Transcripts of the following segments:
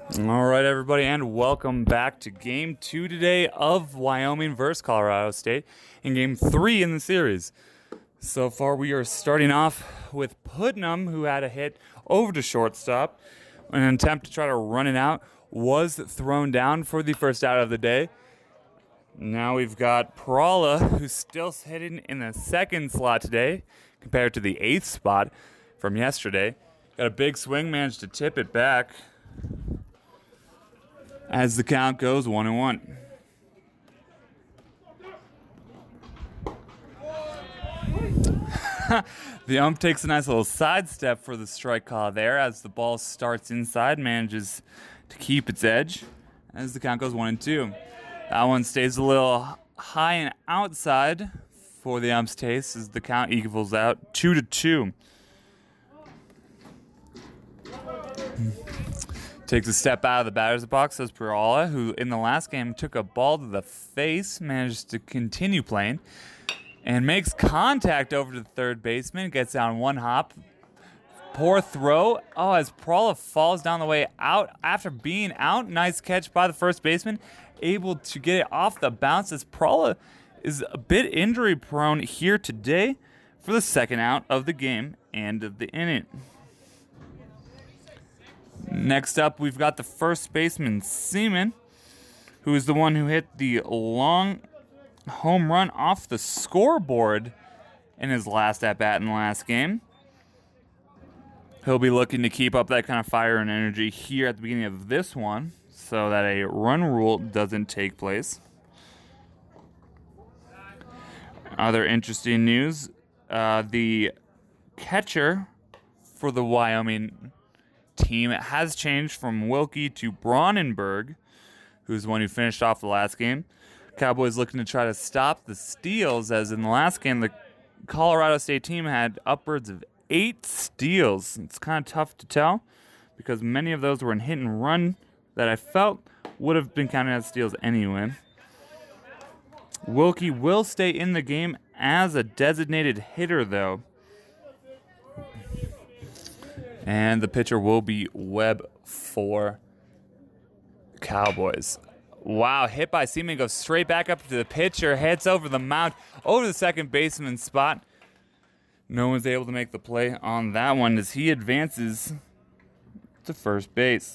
All right, everybody, and welcome back to Game 2 today of Wyoming versus Colorado State in Game 3 in the series. So far, we are starting off with Putnam, who had a hit over to shortstop. An attempt to try to run it out was thrown down for the first out of the day. Now we've got Perala, who's still hitting in the second slot today compared to the 8th spot from yesterday. Got a big swing, managed to tip it back as the count goes 1-1. The ump takes a nice little sidestep for the strike call there as the ball starts inside, manages to keep its edge as the count goes 1-2. That one stays a little high and outside for the ump's taste as the count equals out 2-2. Takes a step out of the batter's box as Perala, who in the last game took a ball to the face, managed to continue playing, and makes contact over to the third baseman, gets down one hop. Poor throw. Oh, as Perala falls down the way out after being out. Nice catch by the first baseman, able to get it off the bounce as Perala is a bit injury prone here today for the second out of the game and of the inning. Next up, we've got the first baseman, Seaman, who is the one who hit the long home run off the scoreboard in his last at-bat in the last game. He'll be looking to keep up that kind of fire and energy here at the beginning of this one so that a run rule doesn't take place. Other interesting news, the catcher for the Wyoming team has changed from Wilkie to Bronnenberg, who's the one who finished off the last game. Cowboys looking to try to stop the steals, as in the last game, the Colorado State team had upwards of 8 steals. It's kind of tough to tell because many of those were in hit and run that I felt would have been counted as steals anyway. Wilkie will stay in the game as a designated hitter, though. And the pitcher will be Webb for Cowboys. Wow, hit by Seaman, goes straight back up to the pitcher, heads over the mound, over the second baseman's spot. No one's able to make the play on that one as he advances to first base.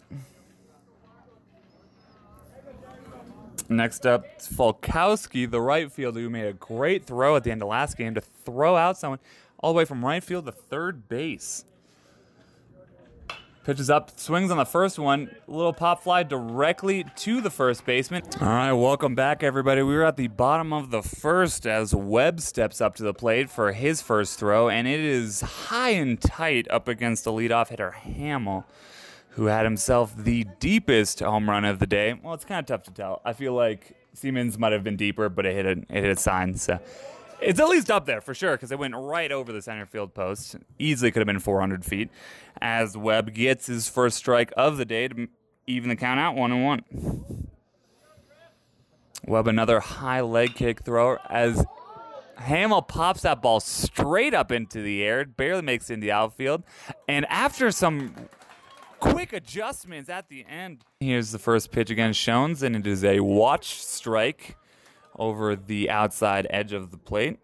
Next up, it's Falkowski, the right fielder, who made a great throw at the end of last game to throw out someone all the way from right field to third base. Pitches up, swings on the first one, little pop fly directly to the first baseman. All right, welcome back, everybody. We were at the bottom of the first as Webb steps up to the plate for his first throw, and it is high and tight up against the leadoff hitter Hamill, who had himself the deepest home run of the day. Well, it's kind of tough to tell. I feel like Siemens might have been deeper, but it hit a sign, so it's at least up there for sure because it went right over the center field post. Easily could have been 400 feet as Webb gets his first strike of the day to even the count out 1-1. Webb another high leg kick thrower as Hamill pops that ball straight up into the air, barely makes it in the outfield, and after some quick adjustments at the end, here's the first pitch against Shones, and it is a watch strike over the outside edge of the plate.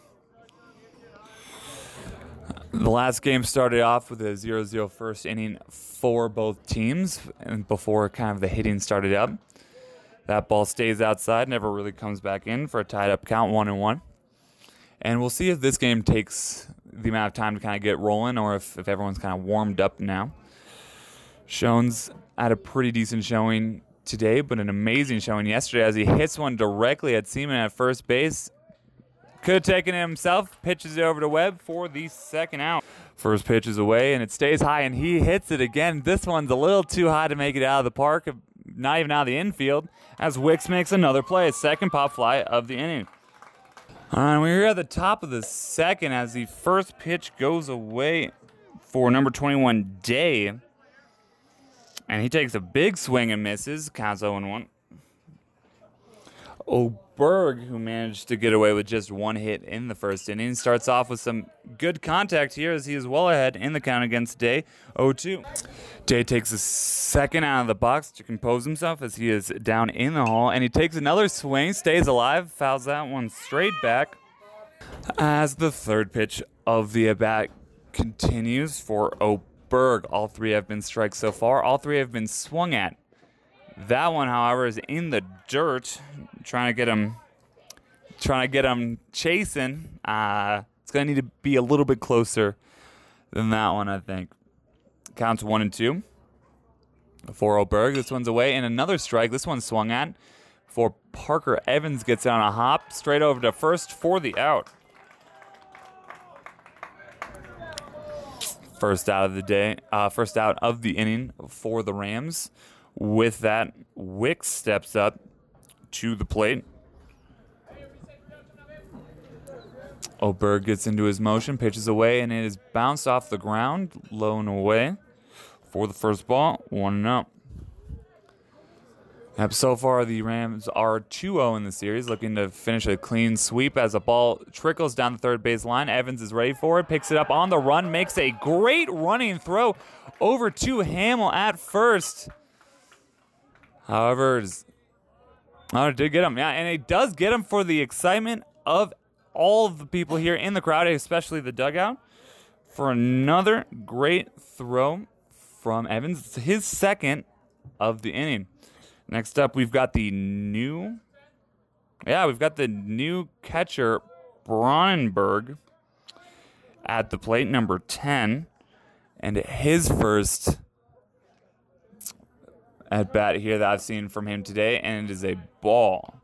The last game started off with a 0-0 first inning for both teams, and before kind of the hitting started up. That ball stays outside, never really comes back in for a tied-up count, 1-1. And we'll see if this game takes the amount of time to kind of get rolling or if everyone's kind of warmed up now. Shones had a pretty decent showing today, but an amazing showing yesterday as he hits one directly at Seaman at first base. Could have taken it himself, pitches it over to Webb for the second out. First pitch is away, and it stays high, and he hits it again. This one's a little too high to make it out of the park, not even out of the infield, as Wicks makes another play, a second pop fly of the inning. All right, we're at the top of the second as the first pitch goes away for number 21, Day. And he takes a big swing and misses. Counts 0-1. Oberg, who managed to get away with just one hit in the first inning, starts off with some good contact here as he is well ahead in the count against Day, 0-2. Day takes a second out of the box to compose himself as he is down in the hole, and he takes another swing, stays alive, fouls that one straight back. As the third pitch of the at-bat continues for Oberg, all three have been strikes so far. All three have been swung at. That one, however, is in the dirt, trying to get him chasing. It's going to need to be a little bit closer than that one, I think. Counts 1-2 for Oberg. This one's away, and another strike. This one's swung at for Parker Evans. Gets on a hop straight over to first for the out. First out of the inning for the Rams. With that, Wicks steps up to the plate. Oberg gets into his motion, pitches away, and it is bounced off the ground, low and away for the first ball, 1-0. So far, the Rams are 2-0 in the series, looking to finish a clean sweep as a ball trickles down the third base line. Evans is ready for it, picks it up on the run, makes a great running throw over to Hamill at first. However, it did get him. Yeah, and it does get him for the excitement of all of the people here in the crowd, especially the dugout, for another great throw from Evans. It's his second of the inning. Next up, we've got the new catcher, Bronnenberg, at the plate, number 10, and his first at bat here that I've seen from him today, and it is a ball.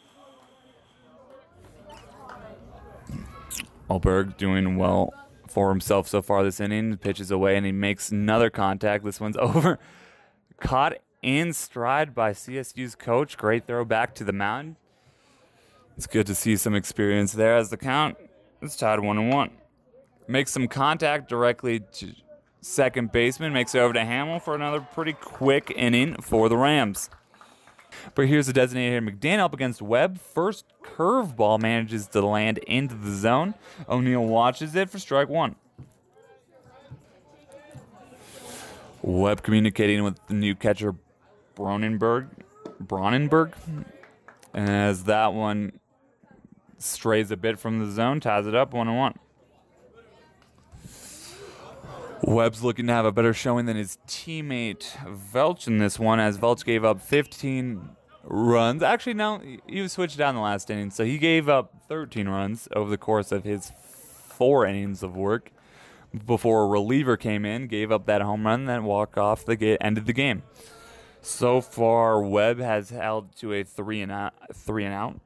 Oberg doing well for himself so far this inning. Pitches away, and he makes another contact. This one's over. Caught in stride by CSU's coach. Great throw back to the mound. It's good to see some experience there as the count is tied 1-1. Makes some contact directly to second baseman, makes it over to Hamill for another pretty quick inning for the Rams. But here's the designated hitter, McDaniel, up against Webb. First curveball manages to land into the zone. O'Neill watches it for strike one. Webb communicating with the new catcher, Bronnenberg, as that one strays a bit from the zone, ties it up 1-1. Webb's looking to have a better showing than his teammate Velch in this one, as Velch gave up 15 runs. Actually, no, he was switched down the last inning, so he gave up 13 runs over the course of his 4 innings of work before a reliever came in, gave up that home run, then walked off ended the game. So far, Webb has held to a 3 and out.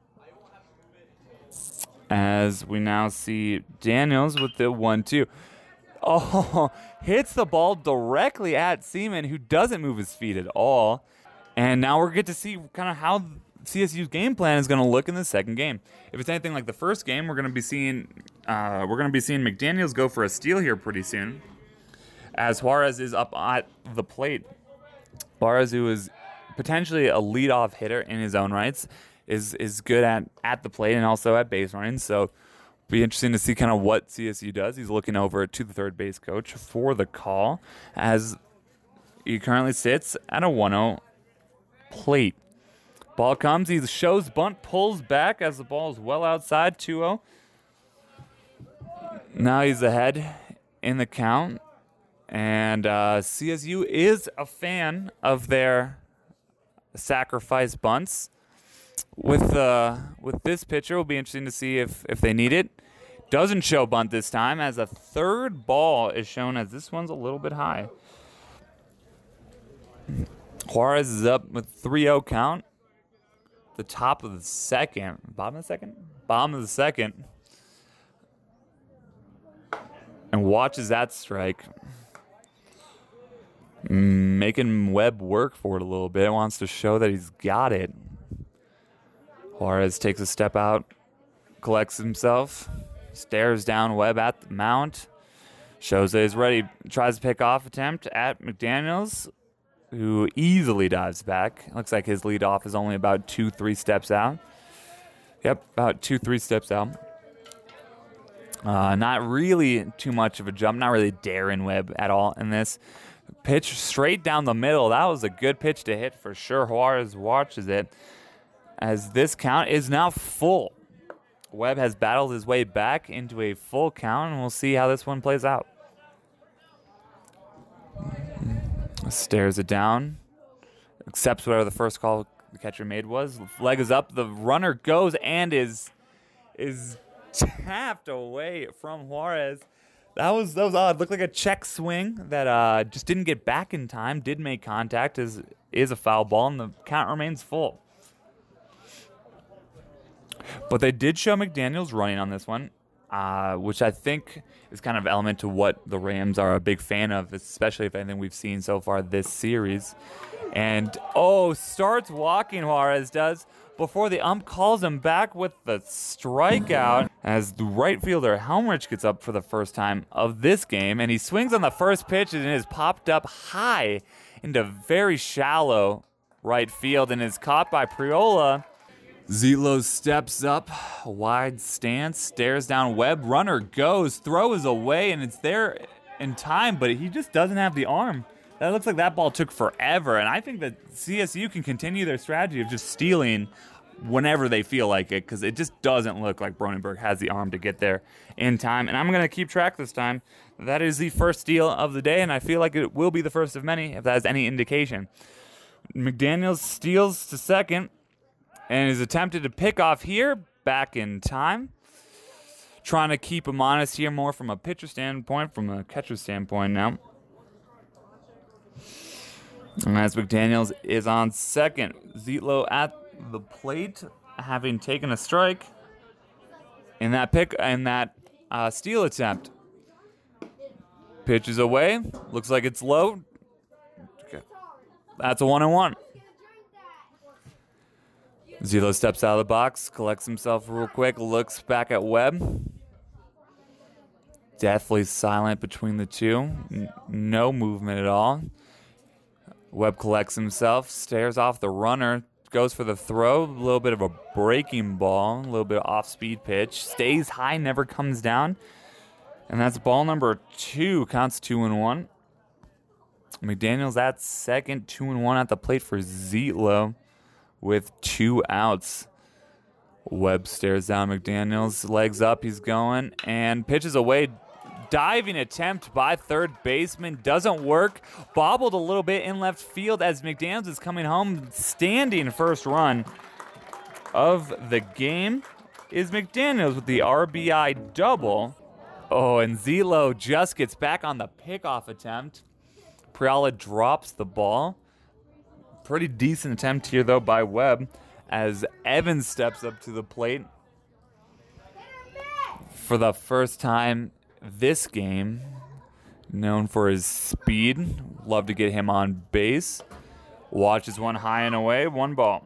As we now see Daniels with the 1-2. Oh, hits the ball directly at Seaman, who doesn't move his feet at all. And now we're going to see kind of how CSU's game plan is going to look in the second game. If it's anything like the first game, we're going to be seeing McDaniels go for a steal here pretty soon, as Juarez is up at the plate. Juarez, who is potentially a leadoff hitter in his own rights, is good at the plate and also at base running. So be interesting to see kind of what CSU does. He's looking over to the third base coach for the call, as he currently sits at a 1-0 plate. Ball comes, he shows bunt, pulls back as the ball is well outside, 2-0. Now he's ahead in the count, and CSU is a fan of their sacrifice bunts. With this pitcher, it'll be interesting to see if they need it. Doesn't show bunt this time, as a third ball is shown, as this one's a little bit high. Juarez is up with 3-0 count. The top of the second. Bottom of the second. And watches that strike. Making Webb work for it a little bit. Wants to show that he's got it. Juarez takes a step out, collects himself, stares down Webb at the mount, shows that he's ready, tries to pick off attempt at McDaniels, who easily dives back. Looks like his leadoff is only about 2-3 steps out. Yep, about 2-3 steps out. Not really too much of a jump. Not really daring Webb at all in this. Pitch straight down the middle. That was a good pitch to hit for sure. Juarez watches it as this count is now full. Webb has battled his way back into a full count, and we'll see how this one plays out. Stares it down. Accepts whatever the first call the catcher made was. Leg is up. The runner goes and is tapped away from Juarez. That was odd. Looked like a check swing that just didn't get back in time. Did make contact. Is a foul ball, and the count remains full. But they did show McDaniels running on this one, which I think is kind of element to what the Rams are a big fan of, especially if anything we've seen so far this series. And, starts walking, Juarez does, before the ump calls him back with the strikeout as the right fielder Helmrich gets up for the first time of this game, and he swings on the first pitch and is popped up high into very shallow right field and is caught by Priola. Zelo steps up, wide stance, stares down Webb, runner goes, throw is away, and it's there in time, but he just doesn't have the arm. That looks like that ball took forever, and I think that CSU can continue their strategy of just stealing whenever they feel like it, because it just doesn't look like Bronenberg has the arm to get there in time. And I'm going to keep track this time. That is the first steal of the day, and I feel like it will be the first of many, if that has any indication. McDaniels steals to second and is attempted to pick off here, back in time. Trying to keep him honest here more from a pitcher standpoint, from a catcher standpoint now. And as McDaniels is on second, Zelo at the plate, having taken a strike in that steal attempt. Pitch is away. Looks like it's low. Okay. That's a 1-1. Zelo steps out of the box, collects himself real quick, looks back at Webb. Deathly silent between the two. No movement at all. Webb collects himself, stares off the runner, goes for the throw, a little bit of a breaking ball, a little bit of off-speed pitch, stays high, never comes down. And that's ball number 2, counts 2-1. McDaniels at second, 2-1 at the plate for Zelo with 2 outs. Webb stares down McDaniels, legs up, he's going, and pitches away. Diving attempt by third baseman doesn't work. Bobbled a little bit in left field as McDaniels is coming home. Standing first run of the game is McDaniels with the RBI double. And Zelo just gets back on the pickoff attempt. Priola drops the ball. Pretty decent attempt here, though, by Webb as Evans steps up to the plate for the first time this game. Known for his speed. Love to get him on base. Watches one high and away. 1 ball.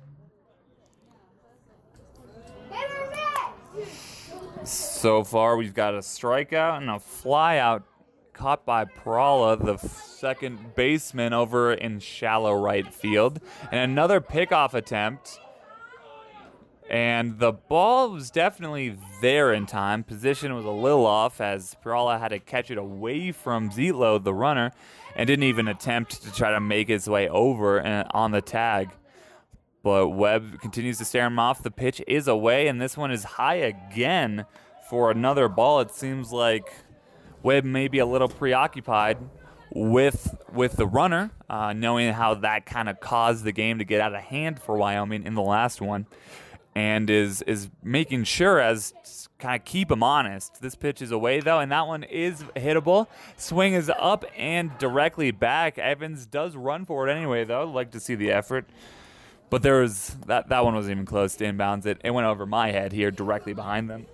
So far, we've got a strikeout and a flyout caught by Priola, the second baseman, over in shallow right field. And another pickoff attempt. And the ball was definitely there in time. Position was a little off as Priola had to catch it away from Zelo, the runner, and didn't even attempt to try to make his way over and on the tag. But Webb continues to stare him off. The pitch is away, and this one is high again for another ball. It seems like Webb may be a little preoccupied with the runner, knowing how that kind of caused the game to get out of hand for Wyoming in the last one. And is making sure as kind of keep him honest. This pitch is away, though, and that one is hittable. Swing is up and directly back. Evans does run for it anyway, though. I'd like to see the effort. But there was that one wasn't even close to inbounds. It went over my head here, directly behind them.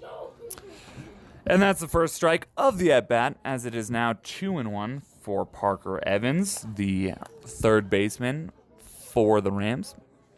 And that's the first strike of the at-bat, as it is now 2-1 for Parker Evans, the third baseman for the Rams.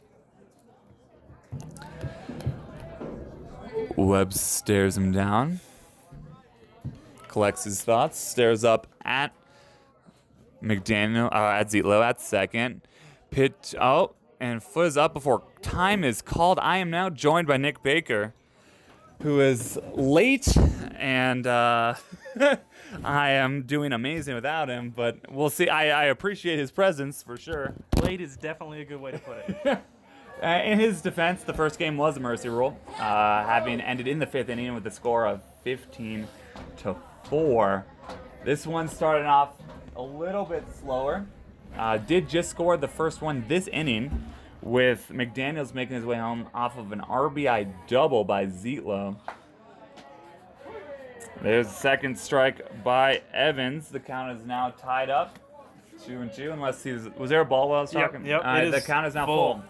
Webb stares him down, collects his thoughts, stares up at McDaniel, at Zelo at second. Pitch, and foot is up before time is called. I am now joined by Nick Baker, who is late, and I am doing amazing without him, but we'll see. I appreciate his presence for sure. Late is definitely a good way to put it. In his defense, the first game was a mercy rule, having ended in the 5th inning with a score of 15-4. This one started off a little bit slower. Did just score the first one this inning, with McDaniels making his way home off of an RBI double by Zietlow. There's a second strike by Evans. The count is now tied up, 2-2. Unless was there a ball while I was talking? Yep. The count is now full.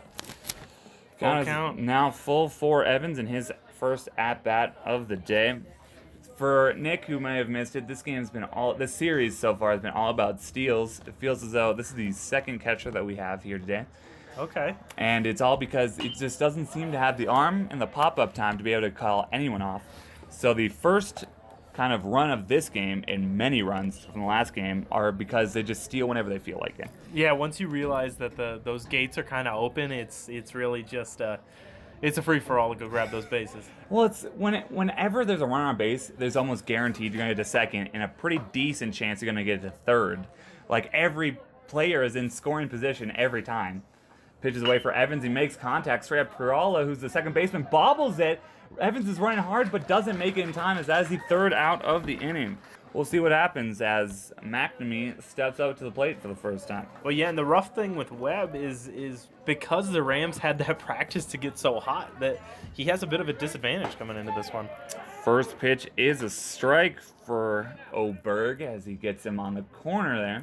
Count. Now full for Evans in his first at-bat of the day. For Nick, who may have missed it, this series so far has been all about steals. It feels as though this is the second catcher that we have here today. Okay. And it's all because it just doesn't seem to have the arm and the pop-up time to be able to call anyone off. So the first kind of run of this game, and many runs from the last game, are because they just steal whenever they feel like it. Yeah, once you realize that those gates are kind of open, it's really just it's a free-for-all to go grab those bases. Well, it's whenever there's a runner on base, there's almost guaranteed you're going to get to second, and a pretty decent chance you're going to get to third. Like, every player is in scoring position every time. Pitches away for Evans. He makes contact straight up. Peralta, who's the second baseman, bobbles it. Evans is running hard but doesn't make it in time, as that is the third out of the inning. We'll see what happens as McNamee steps up to the plate for the first time. Well, yeah, and the rough thing with Webb is because the Rams had that practice to get so hot that he has a bit of a disadvantage coming into this one. First pitch is a strike for Oberg as he gets him on the corner there.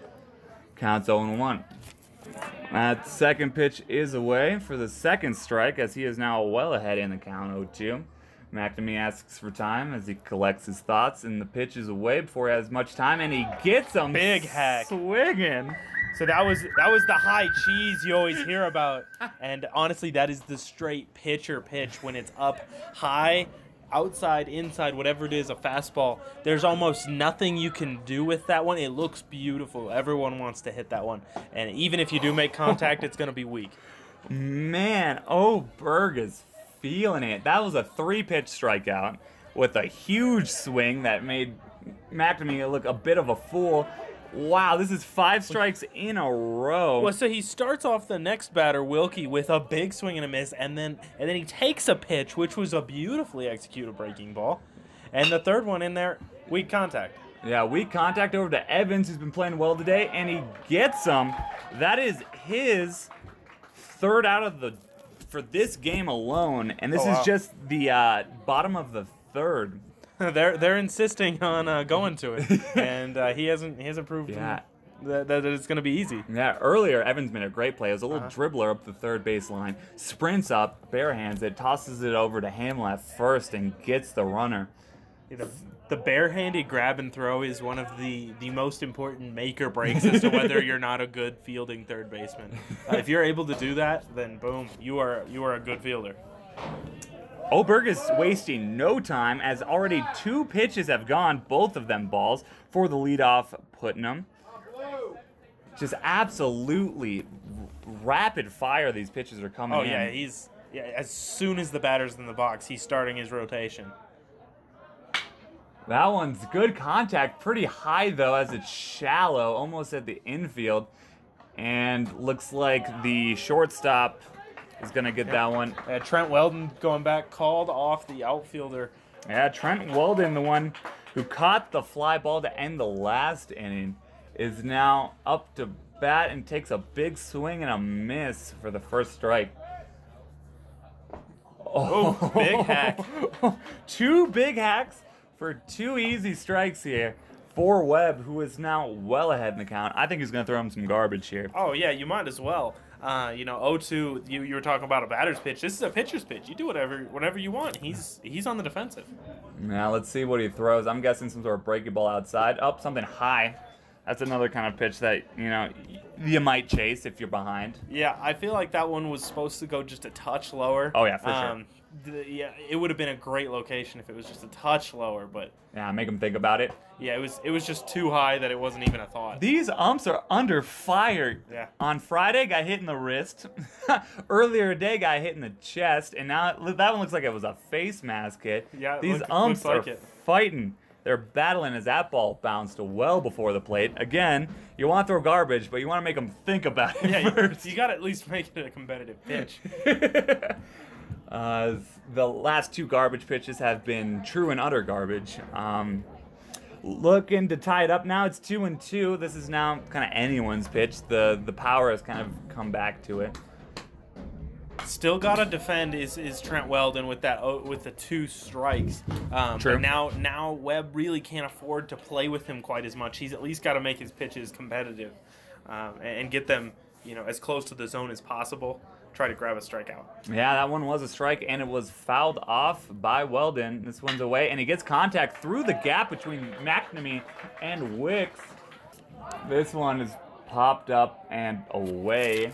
Counts 0-1. That second pitch is away for the second strike, as he is now well ahead in the count, 0-2. McNamee asks for time as he collects his thoughts, and the pitch is away before he has much time, and he gets him. Big hack. Swinging. So that was the high cheese you always hear about, and honestly, that is the straight pitcher pitch when it's up high. Outside, inside, whatever it is, a fastball, there's almost nothing you can do with that one. It looks beautiful. Everyone wants to hit that one. And even if you do make contact, it's going to be weak. Man, Oberg is feeling it. That was a 3-pitch strikeout with a huge swing that made McNamee look a bit of a fool. Wow, this is 5 strikes in a row. Well, so he starts off the next batter, Wilkie, with a big swing and a miss, and then he takes a pitch, which was a beautifully executed breaking ball. And the third one in there, weak contact. Yeah, weak contact over to Evans, who's been playing well today, and he gets him. That is his third out for this game alone, and this is just the bottom of the third. They're insisting on going to it, and he hasn't proved that it's going to be easy. Yeah, earlier Evans made a great play. It was a little dribbler up the third base line, sprints up, barehands it, tosses it over to Hamlet first, and gets the runner. The barehanded grab and throw is one of the most important make or breaks as to whether you're not a good fielding third baseman. If you're able to do that, then boom, you are a good fielder. Oberg is wasting no time, as already 2 pitches have gone, both of them balls, for the leadoff Putnam. Just absolutely rapid fire these pitches are coming in. Oh, yeah, as soon as the batter's in the box, he's starting his rotation. That one's good contact, pretty high though, as it's shallow, almost at the infield. And looks like the shortstop is going to get that one. Trent Weldon going back, called off the outfielder. Yeah, Trent Weldon, the one who caught the fly ball to end the last inning, is now up to bat and takes a big swing and a miss for the first strike. Oh, big hack. 2 big hacks for 2 easy strikes here for Webb, who is now well ahead in the count. I think he's going to throw him some garbage here. Oh, yeah, you might as well. 0-2, you were talking about a batter's pitch. This is a pitcher's pitch. You do whatever you want. He's on the defensive. Now let's see what he throws. I'm guessing some sort of breaking ball outside. Up something high. That's another kind of pitch that, you might chase if you're behind. Yeah, I feel like that one was supposed to go just a touch lower. Oh, yeah, for sure. Yeah, it would have been a great location if it was just a touch lower, but Yeah, make them think about it. yeah, it was just too high that it wasn't even a thought. These umps are under fire. Yeah. On Friday, got hit in the wrist. Earlier today, got hit in the chest, and now that one looks like it was a face mask hit. Yeah, These looks umps like are it. fighting. They're battling as that ball bounced well before the plate. Again, you want to throw garbage, but you want to make them think about it Yeah, first. you got to at least make it a competitive pitch. The last two garbage pitches have been true and utter garbage. Looking to tie it up now. It's 2-2. This is now kind of anyone's pitch. The power has kind of come back to it. Still got to defend is Trent Weldon with the 2 strikes. True. But now Webb really can't afford to play with him quite as much. He's at least got to make his pitches competitive and get them as close to the zone as possible. Try to grab a strikeout. Yeah, that one was a strike, and it was fouled off by Weldon. This one's away, and he gets contact through the gap between McNamee and Wicks. This one is popped up and away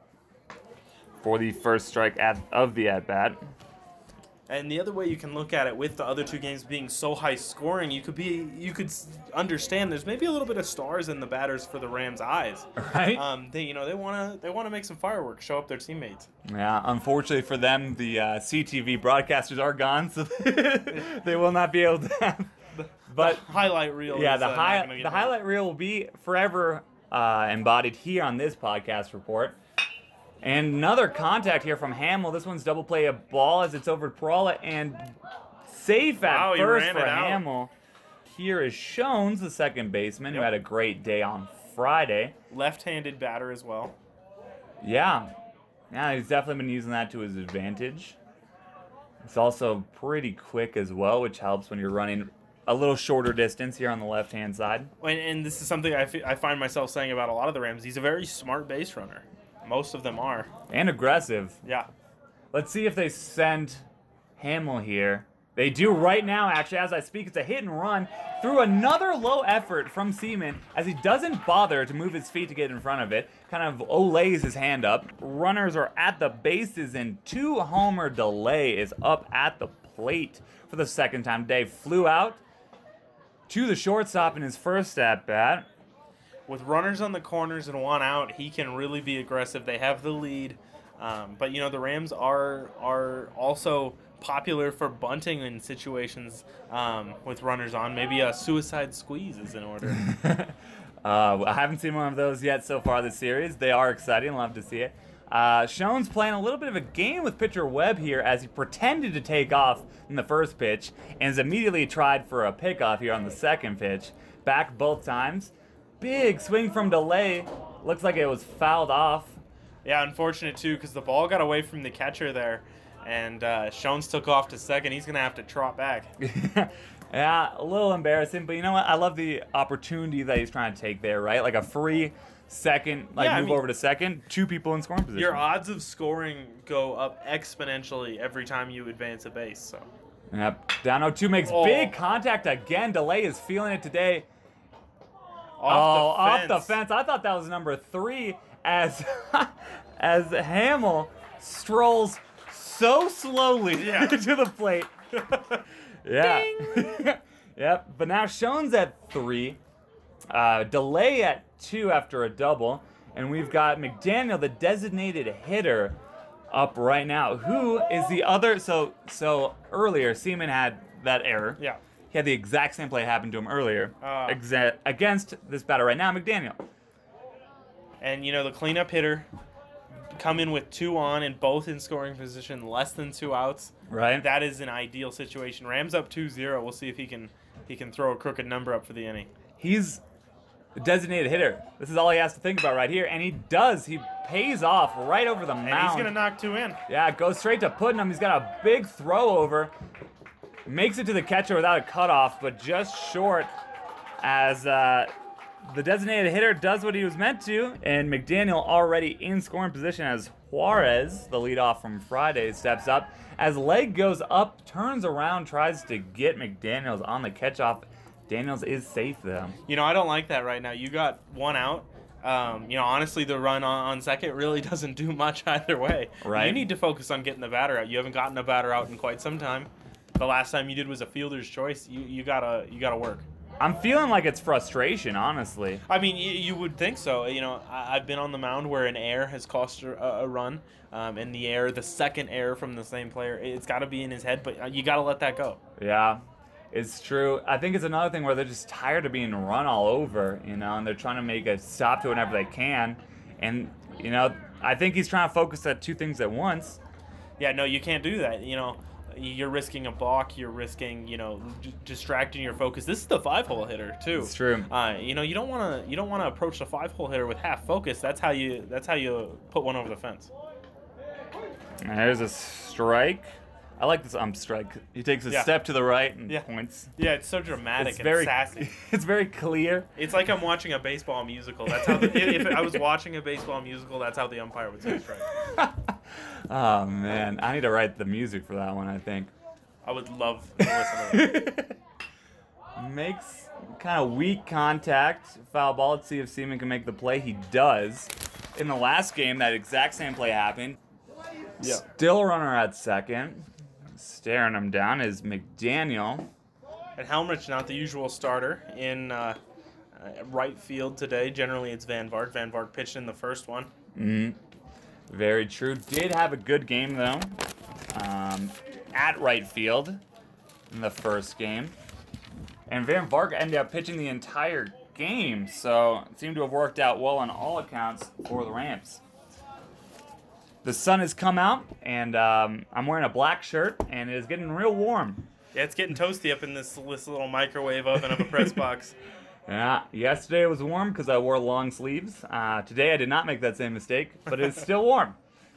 for the first strike of the at-bat. And the other way you can look at it, with the other 2 games being so high scoring, you could understand there's maybe a little bit of stars in the batters for the Rams' eyes. Right? They want to make some fireworks, show up their teammates. Yeah, unfortunately for them, the CTV broadcasters are gone, so they will not be able to have. But the highlight reel. yeah, is, the not gonna get the made. highlight reel will be forever embodied here on this podcast report. And another contact here from Hamill. This one's double play a ball as it's over to Peralta and safe at Wow, he first ran for it out. Hamill. Here is Shones, the second baseman, who Yep. had a great day on Friday. Left-handed batter as well. Yeah, he's definitely been using that to his advantage. It's also pretty quick as well, which helps when you're running a little shorter distance here on the left-hand side. And this is something I find myself saying about a lot of the Rams. He's a very smart base runner. Most of them are. And aggressive. Yeah. Let's see if they send Hamill here. They do right now, actually, as I speak. It's a hit and run through another low effort from Seaman as he doesn't bother to move his feet to get in front of it. Kind of olays his hand up. Runners are at the bases, and 2-homer delay is up at the plate for the second time today. Flew out to the shortstop in his first at-bat. With runners on the corners and 1 out, he can really be aggressive. They have the lead. But, the Rams are also popular for bunting in situations with runners on. Maybe a suicide squeeze is in order. I haven't seen one of those yet so far this series. They are exciting. Love to see it. Shone's playing a little bit of a game with pitcher Webb here as he pretended to take off in the first pitch and is immediately tried for a pickoff here on the second pitch. Back both times. Big swing from delay. Looks like it was fouled off. Yeah, unfortunate, too, because the ball got away from the catcher there. And Shones took off to second. He's going to have to trot back. Yeah, a little embarrassing, but you know what? I love the opportunity that he's trying to take there, right? Like a free second, move over to second, 2 people in scoring position. Your odds of scoring go up exponentially every time you advance a base. So. Yep. Down 0-2 makes big contact again. Delay is feeling it today. Off the fence. I thought that was number 3 as as Hamill strolls so slowly to the plate. Yeah. Yep. But now Shone's at 3. Delay at 2 after a double. And we've got McDaniel, the designated hitter, up right now. Who is the other? So earlier, Seaman had that error. Yeah. He had the exact same play happen to him earlier against this batter right now, McDaniel. And, the cleanup hitter come in with 2 on and both in scoring position, less than 2 outs. Right. That is an ideal situation. Rams up 2-0. We'll see if he can throw a crooked number up for the inning. He's a designated hitter. This is all he has to think about right here, and he does. He pays off right over the mound. And he's going to knock 2 in. Yeah, it goes straight to Putnam. He's got a big throw over. Makes it to the catcher without a cutoff, but just short as the designated hitter does what he was meant to. And McDaniel already in scoring position as Juarez, the leadoff from Friday, steps up. As leg goes up, turns around, tries to get McDaniels on the catch-off. Daniels is safe, though. I don't like that right now. You got 1 out. Honestly, the run on second really doesn't do much either way. Right. You need to focus on getting the batter out. You haven't gotten a batter out in quite some time. The last time you did was a fielder's choice. You gotta work. I'm feeling like it's frustration, honestly. I mean, you would think so. I've been on the mound where an error has cost a run, and the second error from the same player, it's got to be in his head, but you got to let that go. Yeah, it's true. I think it's another thing where they're just tired of being run all over, and they're trying to make a stop to it whenever they can. And, I think he's trying to focus at two things at once. Yeah, no, you can't do that. You're risking a balk. You're risking, distracting your focus. This is the 5-hole hitter too. It's true. You don't want to approach the 5-hole hitter with half focus. That's how you put one over the fence. And there's a strike. I like this strike. He takes a step to the right and points. Yeah, it's so dramatic It's and very sassy. It's very clear. It's like I'm watching a baseball musical. That's how. If I was watching a baseball musical, that's how the umpire would say strike. Oh man, I need to write the music for that one. I think. I would love to listen to that. Makes kind of weak contact. Foul ball. Let's see if Seaman can make the play. He does. In the last game, that exact same play happened. Yeah. Still a runner at second. Staring him down is McDaniel. And Helmrich, not the usual starter in right field today. Generally, it's Van Vark. Van Vark pitched in the first one. Very true. Did have a good game, though, at right field in the first game. And Van Vark ended up pitching the entire game, so it seemed to have worked out well on all accounts for the Rams. The sun has come out, and I'm wearing a black shirt, and it is getting real warm. Yeah, it's getting toasty up in this little microwave oven of a press box. Yeah, yesterday it was warm because I wore long sleeves. Today I did not make that same mistake, but it's still warm.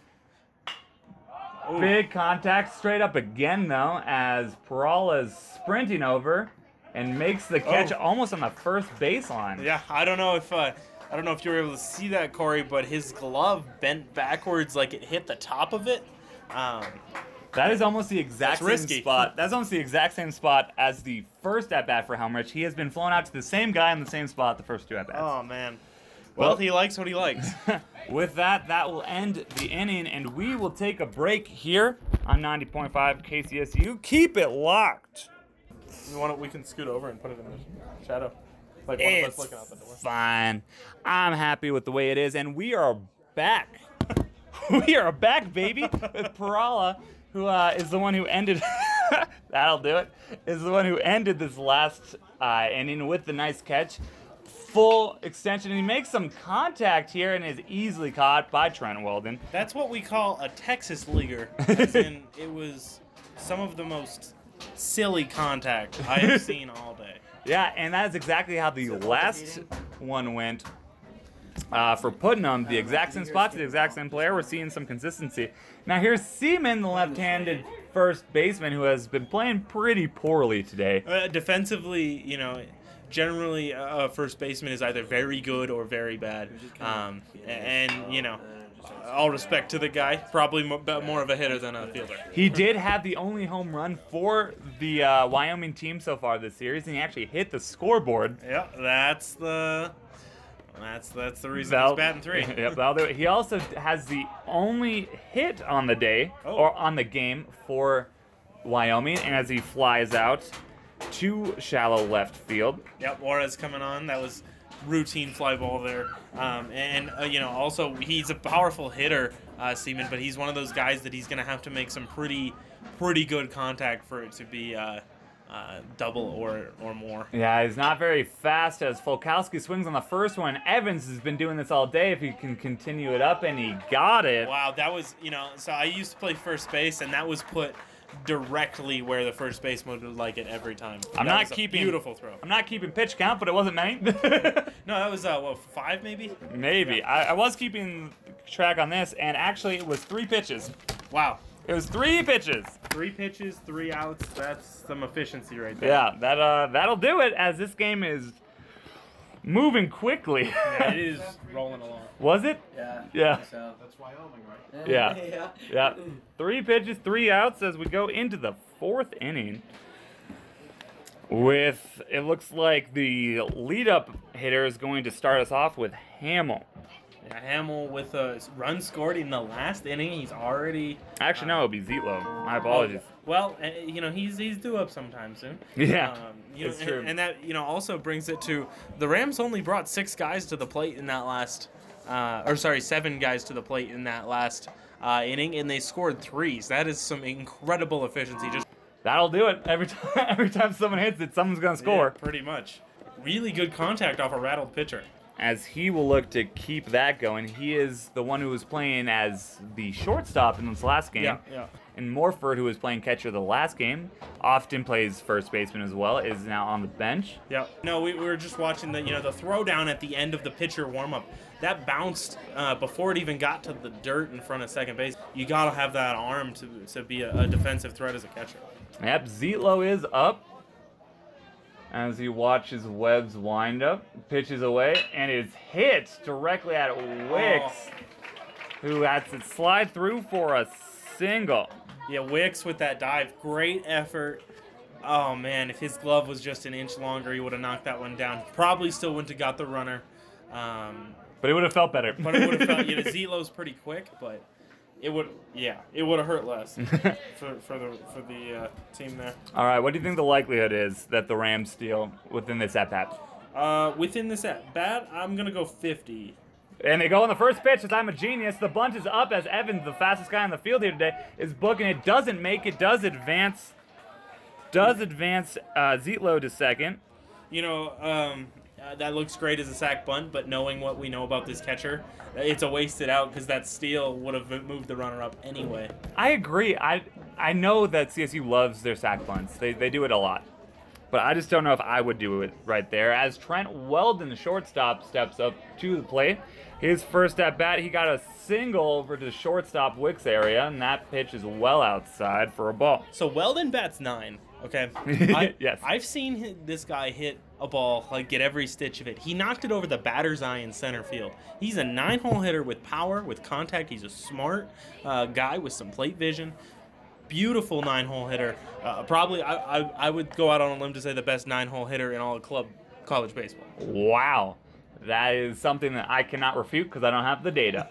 Ooh. Big contact straight up again, though, as Perala's sprinting over and makes the catch almost on the first baseline. Yeah, I don't know if you were able to see that, Corey, but his glove bent backwards like it hit the top of it. That is almost the exact same spot. That's almost the exact same spot as the first at-bat for Helmrich. He has been flown out to the same guy in the same spot the first two at-bats. Oh, man. Well, he likes what he likes. With that will end the inning, and we will take a break here on 90.5 KCSU. Keep it locked. We can scoot over and put it in the shadow. Like one of us looking out the door. Fine. I'm happy with the way it is, and we are back. We are back, baby, with Perala, who is the one who ended. That'll do it. Is the one who ended this last inning with the nice catch. Full extension, and he makes some contact here and is easily caught by Trent Weldon. That's what we call a Texas leaguer. As in, it was some of the most silly contact I have seen all day. Yeah, and that is exactly how the last one went. For Putnam, the exact same spot to the exact same player. We're seeing some consistency. Now here's Seaman, the left-handed first baseman, who has been playing pretty poorly today. Defensively, generally a first baseman is either very good or very bad. All respect to the guy, probably more of a hitter than a fielder. He did have the only home run for the Wyoming team so far this series, and he actually hit the scoreboard. Yeah, that's the reason he's batting 3. Yep, that'll do it. He also has the only hit on the day, or on the game, for Wyoming, and as he flies out to shallow left field. Yep, Juarez coming on. That was routine fly ball there. Also he's a powerful hitter, Seaman, but he's one of those guys that he's going to have to make some pretty good contact for it to be double or more. Yeah, he's not very fast as Folkowski swings on the first one. Evans has been doing this all day if he can continue it up, and he got it. Wow, that was, so I used to play first base, and that was put directly where the first baseman would like it every time. I'm not keeping beautiful throw. I'm not keeping pitch count, but it wasn't many. No, that was 5 maybe. Maybe. Yeah. I was keeping track on this, and actually it was 3 pitches. Wow. It was 3 pitches. 3 pitches, 3 outs. That's some efficiency right there. Yeah, that'll do it, as this game is moving quickly. Yeah, it is rolling along. Was it? Yeah. So. That's Wyoming, right? Yeah. 3 pitches, 3 outs as we go into the 4th inning. With, it looks like the lead-up hitter is going to start us off with Hamill. Yeah, Hamill with a run scored in the last inning. He's already. Actually, no, it'll be Zietlow. My apologies. Well, he's due up sometime soon. Yeah, it's true. And that also brings it to the Rams only brought 6 guys to the plate in that last, 7 guys to the plate in that last inning, and they scored 3s. That is some incredible efficiency. That'll do it. Every time someone hits it, someone's gonna score. Yeah, pretty much. Really good contact off a rattled pitcher. As he will look to keep that going. He is the one who was playing as the shortstop in this last game. Yeah. And Morford, who was playing catcher the last game, often plays first baseman as well, is now on the bench. Yeah. No, we were just watching the throwdown at the end of the pitcher warm-up. That bounced before it even got to the dirt in front of second base. You got to have that arm to be a defensive threat as a catcher. Yep, Zietlow is up as he watches Webb's windup, pitches away, and is hit directly at Wicks, who has to slide through for a single. Yeah, Wicks with that dive, great effort. Oh man, if his glove was just an inch longer, he would have knocked that one down. Probably still wouldn't have got the runner. But it would have felt better. But it would have felt, Zitlow's pretty quick, but it would have hurt less for the team there. All right, what do you think the likelihood is that the Rams steal within this at-bat? Within this at-bat, I'm going to go 50. And they go on the first pitch as I'm a genius. The bunt is up as Evans, the fastest guy on the field here today, is booking it. Doesn't make it. Does advance Zietlow to second. That looks great as a sack bunt, but knowing what we know about this catcher, it's a wasted out because that steal would have moved the runner up anyway. I agree. I know that CSU loves their sack bunts. They do it a lot. But I just don't know if I would do it right there. As Trent Weldon, the shortstop, steps up to the plate. His first at bat, he got a single over to the shortstop Wicks area, and that pitch is well outside for a ball. So Weldon bats 9. Okay. Yes. I've seen this guy hit a ball, get every stitch of it. He knocked it over the batter's eye in center field. He's a 9-hole hitter with power, with contact. He's a smart guy with some plate vision. Beautiful 9-hole hitter. Probably, I would go out on a limb to say the best 9-hole hitter in all of college baseball. Wow. That is something that I cannot refute because I don't have the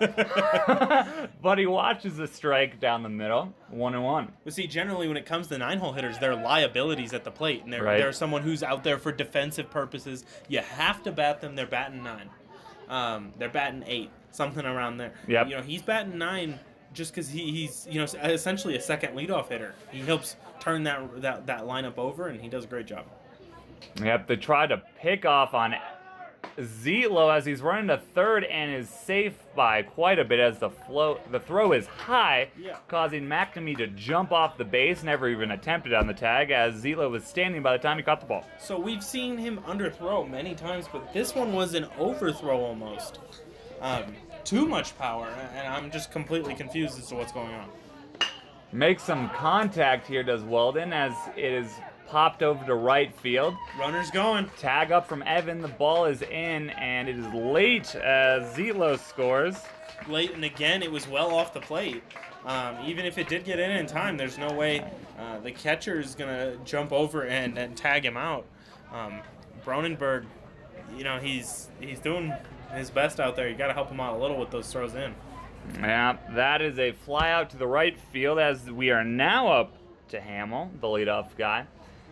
data. But he watches a strike down the middle, 1-1. But see, generally when it comes to 9-hole hitters, they're liabilities at the plate. And they're someone who's out there for defensive purposes. You have to bat them. They're batting 9. They're batting 8, something around there. Yep. He's batting 9 just because he's essentially a second leadoff hitter. He helps turn that lineup over, and he does a great job. Yep, they try to pick off on Zietlow as he's running to third and is safe by quite a bit as the throw is high, causing McNamee to jump off the base, never even attempted on the tag as Zietlow was standing by the time he caught the ball. So we've seen him underthrow many times, but this one was an overthrow almost. Too much power, and I'm just completely confused as to what's going on. Makes some contact here, does Weldon, as it is popped over to right field. Runner's going. Tag up from Evan. The ball is in, and it is late as Zietlow scores. Late, and again, it was well off the plate. Even if it did get in time, there's no way the catcher is going to jump over and tag him out. Bronenberg, he's doing his best out there. You got to help him out a little with those throws in. Yeah, that is a fly out to the right field as we are now up to Hamill, the leadoff guy.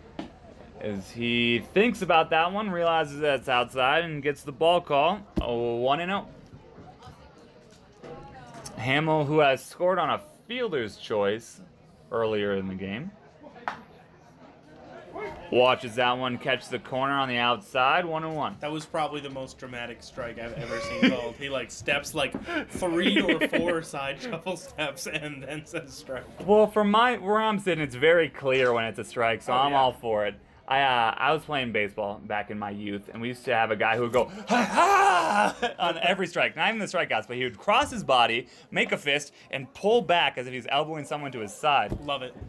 As he thinks about that one, realizes that it's outside, and gets the ball call. 1-0. Hamill, who has scored on a fielder's choice earlier in the game, watches that one catch the corner on the outside. 1-1. That was probably the most dramatic strike I've ever seen called. He steps 3 or 4 side shuffle steps and then says strike. Well, from where I'm sitting, it's very clear when it's a strike, so I'm all for it. I was playing baseball back in my youth, and we used to have a guy who would go, ha ha, on every strike. Not even the strikeouts, but he would cross his body, make a fist, and pull back as if he's elbowing someone to his side. Love it.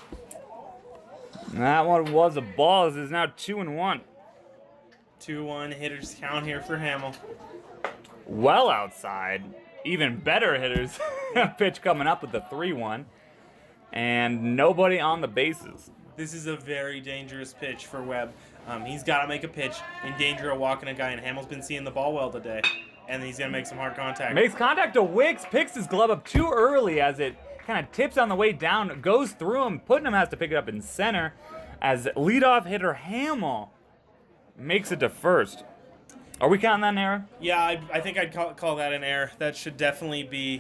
That one was a ball. This is now 2-1. 2-1 hitters count here for Hamill. Well outside. Even better hitters. Pitch coming up with the 3-1. And nobody on the bases. This is a very dangerous pitch for Webb. He's got to make a pitch in danger of walking a guy, and Hamill's been seeing the ball well today, and he's going to make some hard contact. Makes contact to Wicks, picks his glove up too early as it kind of tips on the way down, goes through him. Putnam has to pick it up in center as leadoff hitter Hamill makes it to first. Are we counting that an error? Yeah, I think I'd call that an error. That should definitely be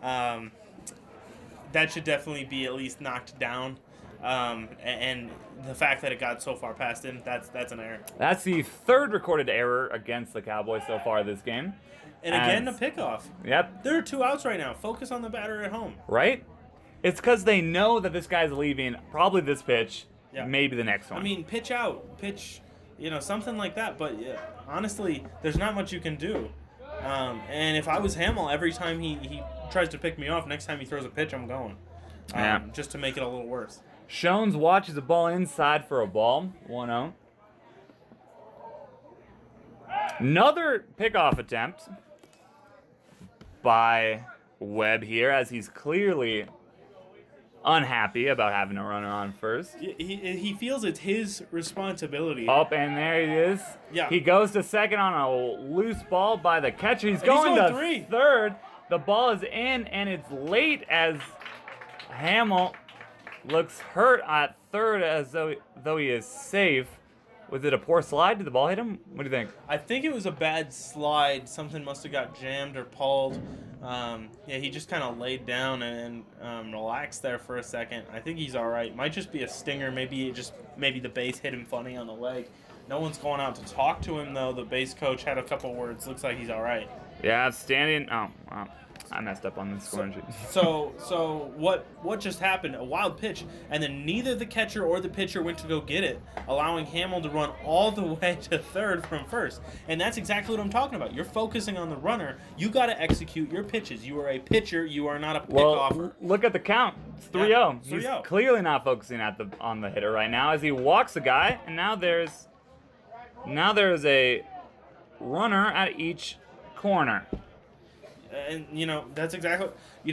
at least knocked down. And the fact that it got so far past him, that's an error. That's the third recorded error against the Cowboys so far this game. And again, a pickoff. Yep. There are 2 outs right now. Focus on the batter at home. Right? It's because they know that this guy's leaving probably this pitch, maybe the next one. I mean, pitch out, pitch, something like that. But honestly, there's not much you can do. And if I was Hamill, every time he tries to pick me off, next time he throws a pitch, I'm going. Just to make it a little worse. Shones watches a ball inside for a ball. 1-0. Another pickoff attempt by Webb here, as he's clearly unhappy about having a runner on first. He feels it's his responsibility. Up, and there he is. Yeah. He goes to second on a loose ball by the catcher. He's going to 3. third. The ball is in, and it's late as Hamill looks hurt at third as though he is safe. Was it a poor slide? Did the ball hit him? What do you think? I think it was a bad slide. Something must have got jammed or pulled. He just kind of laid down and relaxed there for a second. I think he's all right. Might just be a stinger. Maybe the base hit him funny on the leg. No one's going out to talk to him though. The base coach had a couple words. Looks like he's all right. Yeah, standing. Oh, wow. I messed up on the scoring sheet. So what just happened? A wild pitch, and then neither the catcher or the pitcher went to go get it, allowing Hamill to run all the way to third from first. And that's exactly what I'm talking about. You're focusing on the runner. You got to execute your pitches. You are a pitcher. You are not a pick-offer. Look at the count. It's 3-0. Yeah, He's 3-0. clearly not focusing on the hitter right now as he walks the guy, and now there's a runner at each corner. And, that's exactly,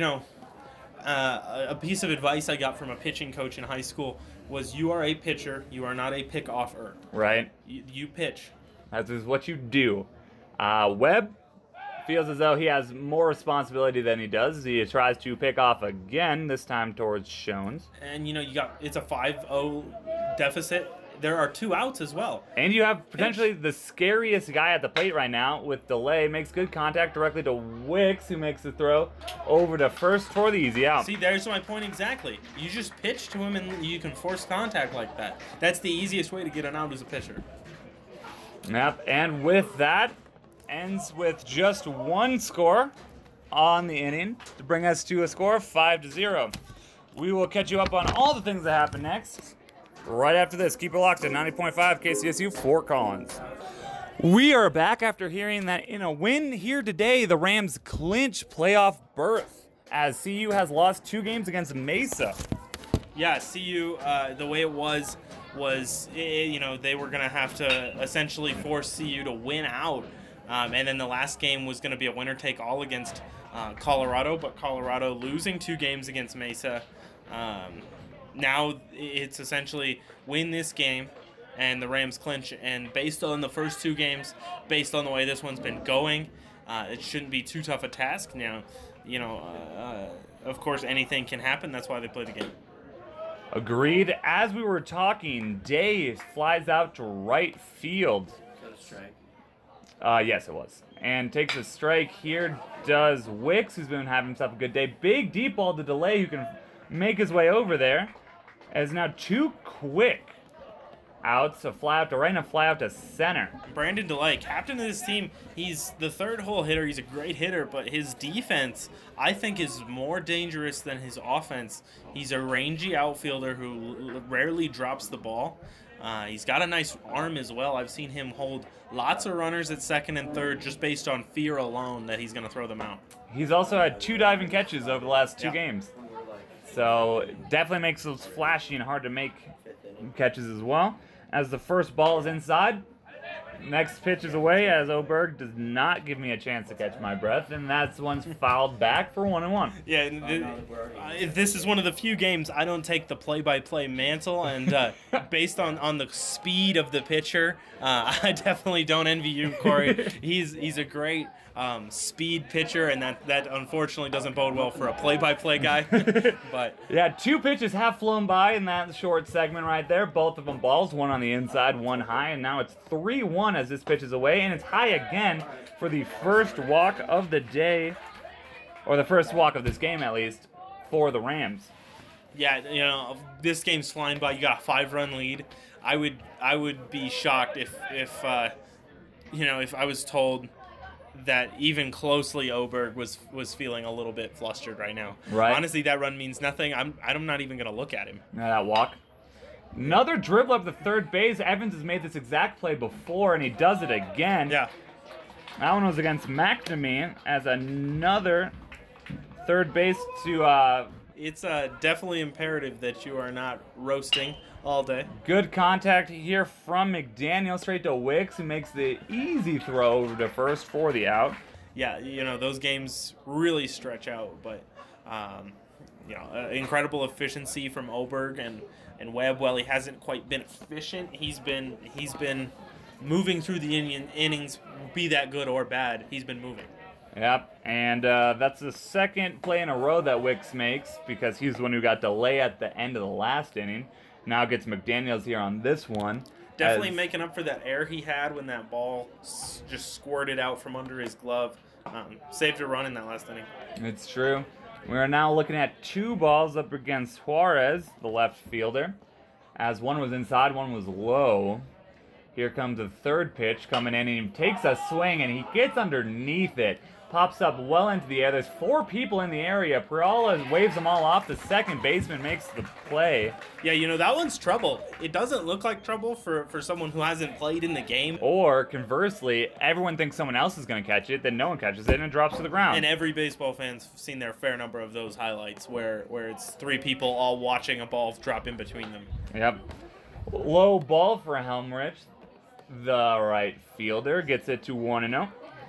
a piece of advice I got from a pitching coach in high school was you are a pitcher, you are not a pick-offer. Right. You pitch. That is what you do. Webb feels as though he has more responsibility than he does. He tries to pick off again, this time towards Shones. And, it's a 5-0 deficit. There are 2 outs as well. And you have potentially the scariest guy at the plate right now with delay. Makes good contact directly to Wicks, who makes the throw over to first for the easy out. See, there's my point exactly. You just pitch to him and you can force contact like that. That's the easiest way to get an out as a pitcher. Yep, and with that, ends with just 1 score on the inning to bring us to a score of 5-0. We will catch you up on all the things that happen next. Right after this, keep it locked at 90.5 KCSU Fort Collins. We are back after hearing that in a win here today, the Rams clinch playoff berth as CU has lost 2 games against Mesa. Yeah, CU, the way it was they were going to have to essentially force CU to win out. And then the last game was going to be a winner-take-all against Colorado, but Colorado losing 2 games against Mesa. Now it's essentially win this game and the Rams clinch. And based on the first 2 games, based on the way this one's been going, it shouldn't be too tough a task. Now, of course, anything can happen. That's why they play the game. Agreed. As we were talking, Day flies out to right field. Yes, it was. And takes a strike. Here does Wicks, who's been having himself a good day. Big deep ball to Delay, who can make his way over there. As now 2 quick outs, a fly out to right and a fly out to center. Brandon Delay, captain of this team, he's the third hole hitter. He's a great hitter, but his defense, I think, is more dangerous than his offense. He's a rangy outfielder who rarely drops the ball. He's got a nice arm as well. I've seen him hold lots of runners at second and third just based on fear alone that he's going to throw them out. He's also had 2 diving catches over the last 2 games. So definitely makes those flashy and hard to make catches as well. As the first ball is inside, Next pitch is away as Oberg does not give me a chance to catch my breath, and that's one's fouled back for 1-1. Yeah, this is one of the few games I don't take the play-by-play mantle, and based on the speed of the pitcher, I definitely don't envy you, Corey. He's a great speed pitcher, and that unfortunately doesn't bode well for a play-by-play guy. But yeah, 2 pitches have flown by in that short segment right there. Both of them balls, one on the inside, one high, and now it's 3-1 as this pitch is away, and it's high again for the first walk of the day, or the first walk of this game at least, for the Rams. Yeah, this game's flying by. You got a 5-run lead. I would be shocked if I was told that even closely Oberg was feeling a little bit flustered right now. Right. Honestly, that run means nothing. I'm not even gonna look at him. Now that walk. Another dribble up the third base. Evans has made this exact play before, and he does it again. Yeah. That one was against McNamee as another third base to... It's definitely imperative that you are not roasting all day. Good contact here from McDaniel straight to Wicks, who makes the easy throw over to first for the out. Yeah, those games really stretch out, but incredible efficiency from Oberg and Webb. While he hasn't quite been efficient, he's been moving through the innings, be that good or bad. He's been moving. Yep, and that's the second play in a row that Wicks makes because he's the one who got delay at the end of the last inning. Now gets McDaniels here on this one. Definitely making up for that air he had when that ball just squirted out from under his glove. Saved a run in that last inning. It's true. We are now looking at 2 balls up against Juarez, the left fielder, as one was inside, one was low. Here comes the third pitch coming in, and he takes a swing, and he gets underneath it. Pops up well into the air. There's 4 people in the area. Peralta waves them all off. The second baseman makes the play. Yeah, that one's trouble. It doesn't look like trouble for someone who hasn't played in the game. Or, conversely, everyone thinks someone else is going to catch it, then no one catches it, and it drops to the ground. And every baseball fan's seen their fair number of those highlights where it's 3 people all watching a ball drop in between them. Yep. Low ball for Helmrich. The right fielder gets it to 1-0.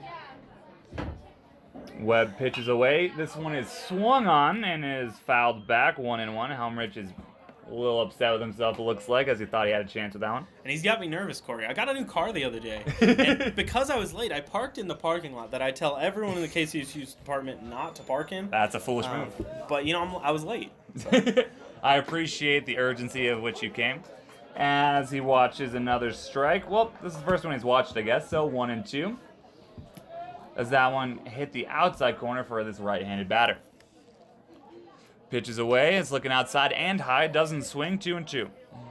Webb pitches away. This one is swung on and is fouled back 1-1. Helmrich is a little upset with himself, it looks like, as he thought he had a chance with that one. And he's got me nervous, Corey. I got a new car the other day. And because I was late, I parked in the parking lot that I tell everyone in the KCSU department not to park in. That's a foolish move. But, I was late. So. I appreciate the urgency of which you came. As he watches another strike. Well, this is the first one he's watched, I guess, so 1-2. As that one hit the outside corner for this right-handed batter. Pitches away, it's looking outside and high, doesn't swing, 2-2.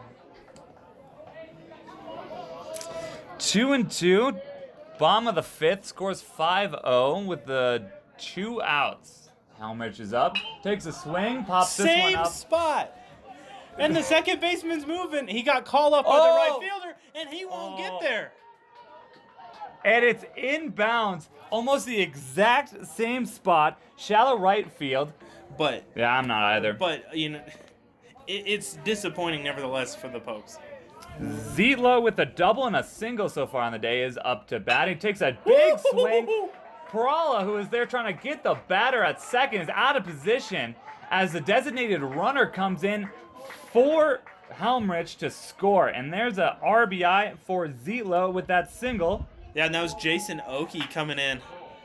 2-2, bottom of the 5th, scores 5-0 with the 2 outs. Helmrich is up, takes a swing, pops this one up. Same spot! And the second baseman's moving. He got called up by the right fielder, and he won't get there. And it's inbounds, almost the exact same spot, shallow right field. But yeah, I'm not either. But it's disappointing nevertheless for the Pokes. Zietlow with a double and a single so far on the day is up to bat. He takes a big swing. Peralta, who is there trying to get the batter at second, is out of position as the designated runner comes in for Helmrich to score. And there's a RBI for Zietlow with that single. Yeah, and that was Jason Oki coming in.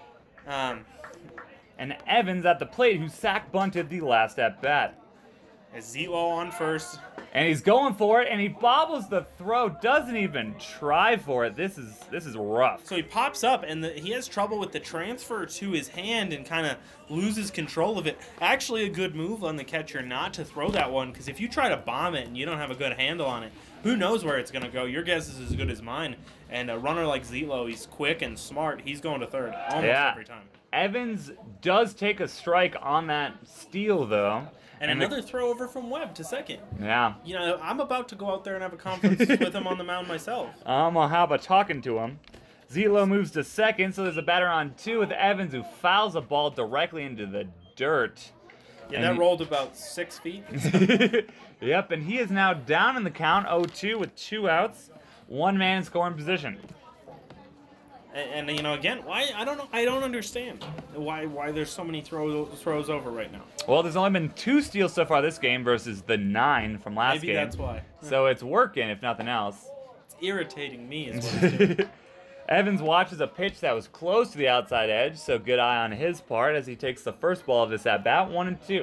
And Evans at the plate, who sack bunted the last at bat. Zietlow on first. And he's going for it, and he bobbles the throw, doesn't even try for it. This is rough. So he pops up, and he has trouble with the transfer to his hand and kind of loses control of it. Actually a good move on the catcher not to throw that one, because if you try to bomb it and you don't have a good handle on it, who knows where it's going to go? Your guess is as good as mine. And a runner like Zietlow, he's quick and smart. He's going to third almost every time. Evans does take a strike on that steal, though. And another throw over from Webb to second. Yeah. I'm about to go out there and have a conference with him on the mound myself. I'll have a talking to him. Zietlow moves to second, so there's a batter on 2 with Evans, who fouls a ball directly into the dirt. Yeah, that rolled about 6 feet. Yep, and he is now down in the count, 0-2 with 2 outs. 1 man in scoring position. And you know, again, why I don't know. I don't understand why there's so many throws over right now. Well, there's only been 2 steals so far this game versus the 9 from last Maybe game. that's why. So it's working, if nothing else. It's irritating me is what it's doing. Evans watches a pitch that was close to the outside edge, so good eye on his part as he takes the first ball of this at bat, 1-2.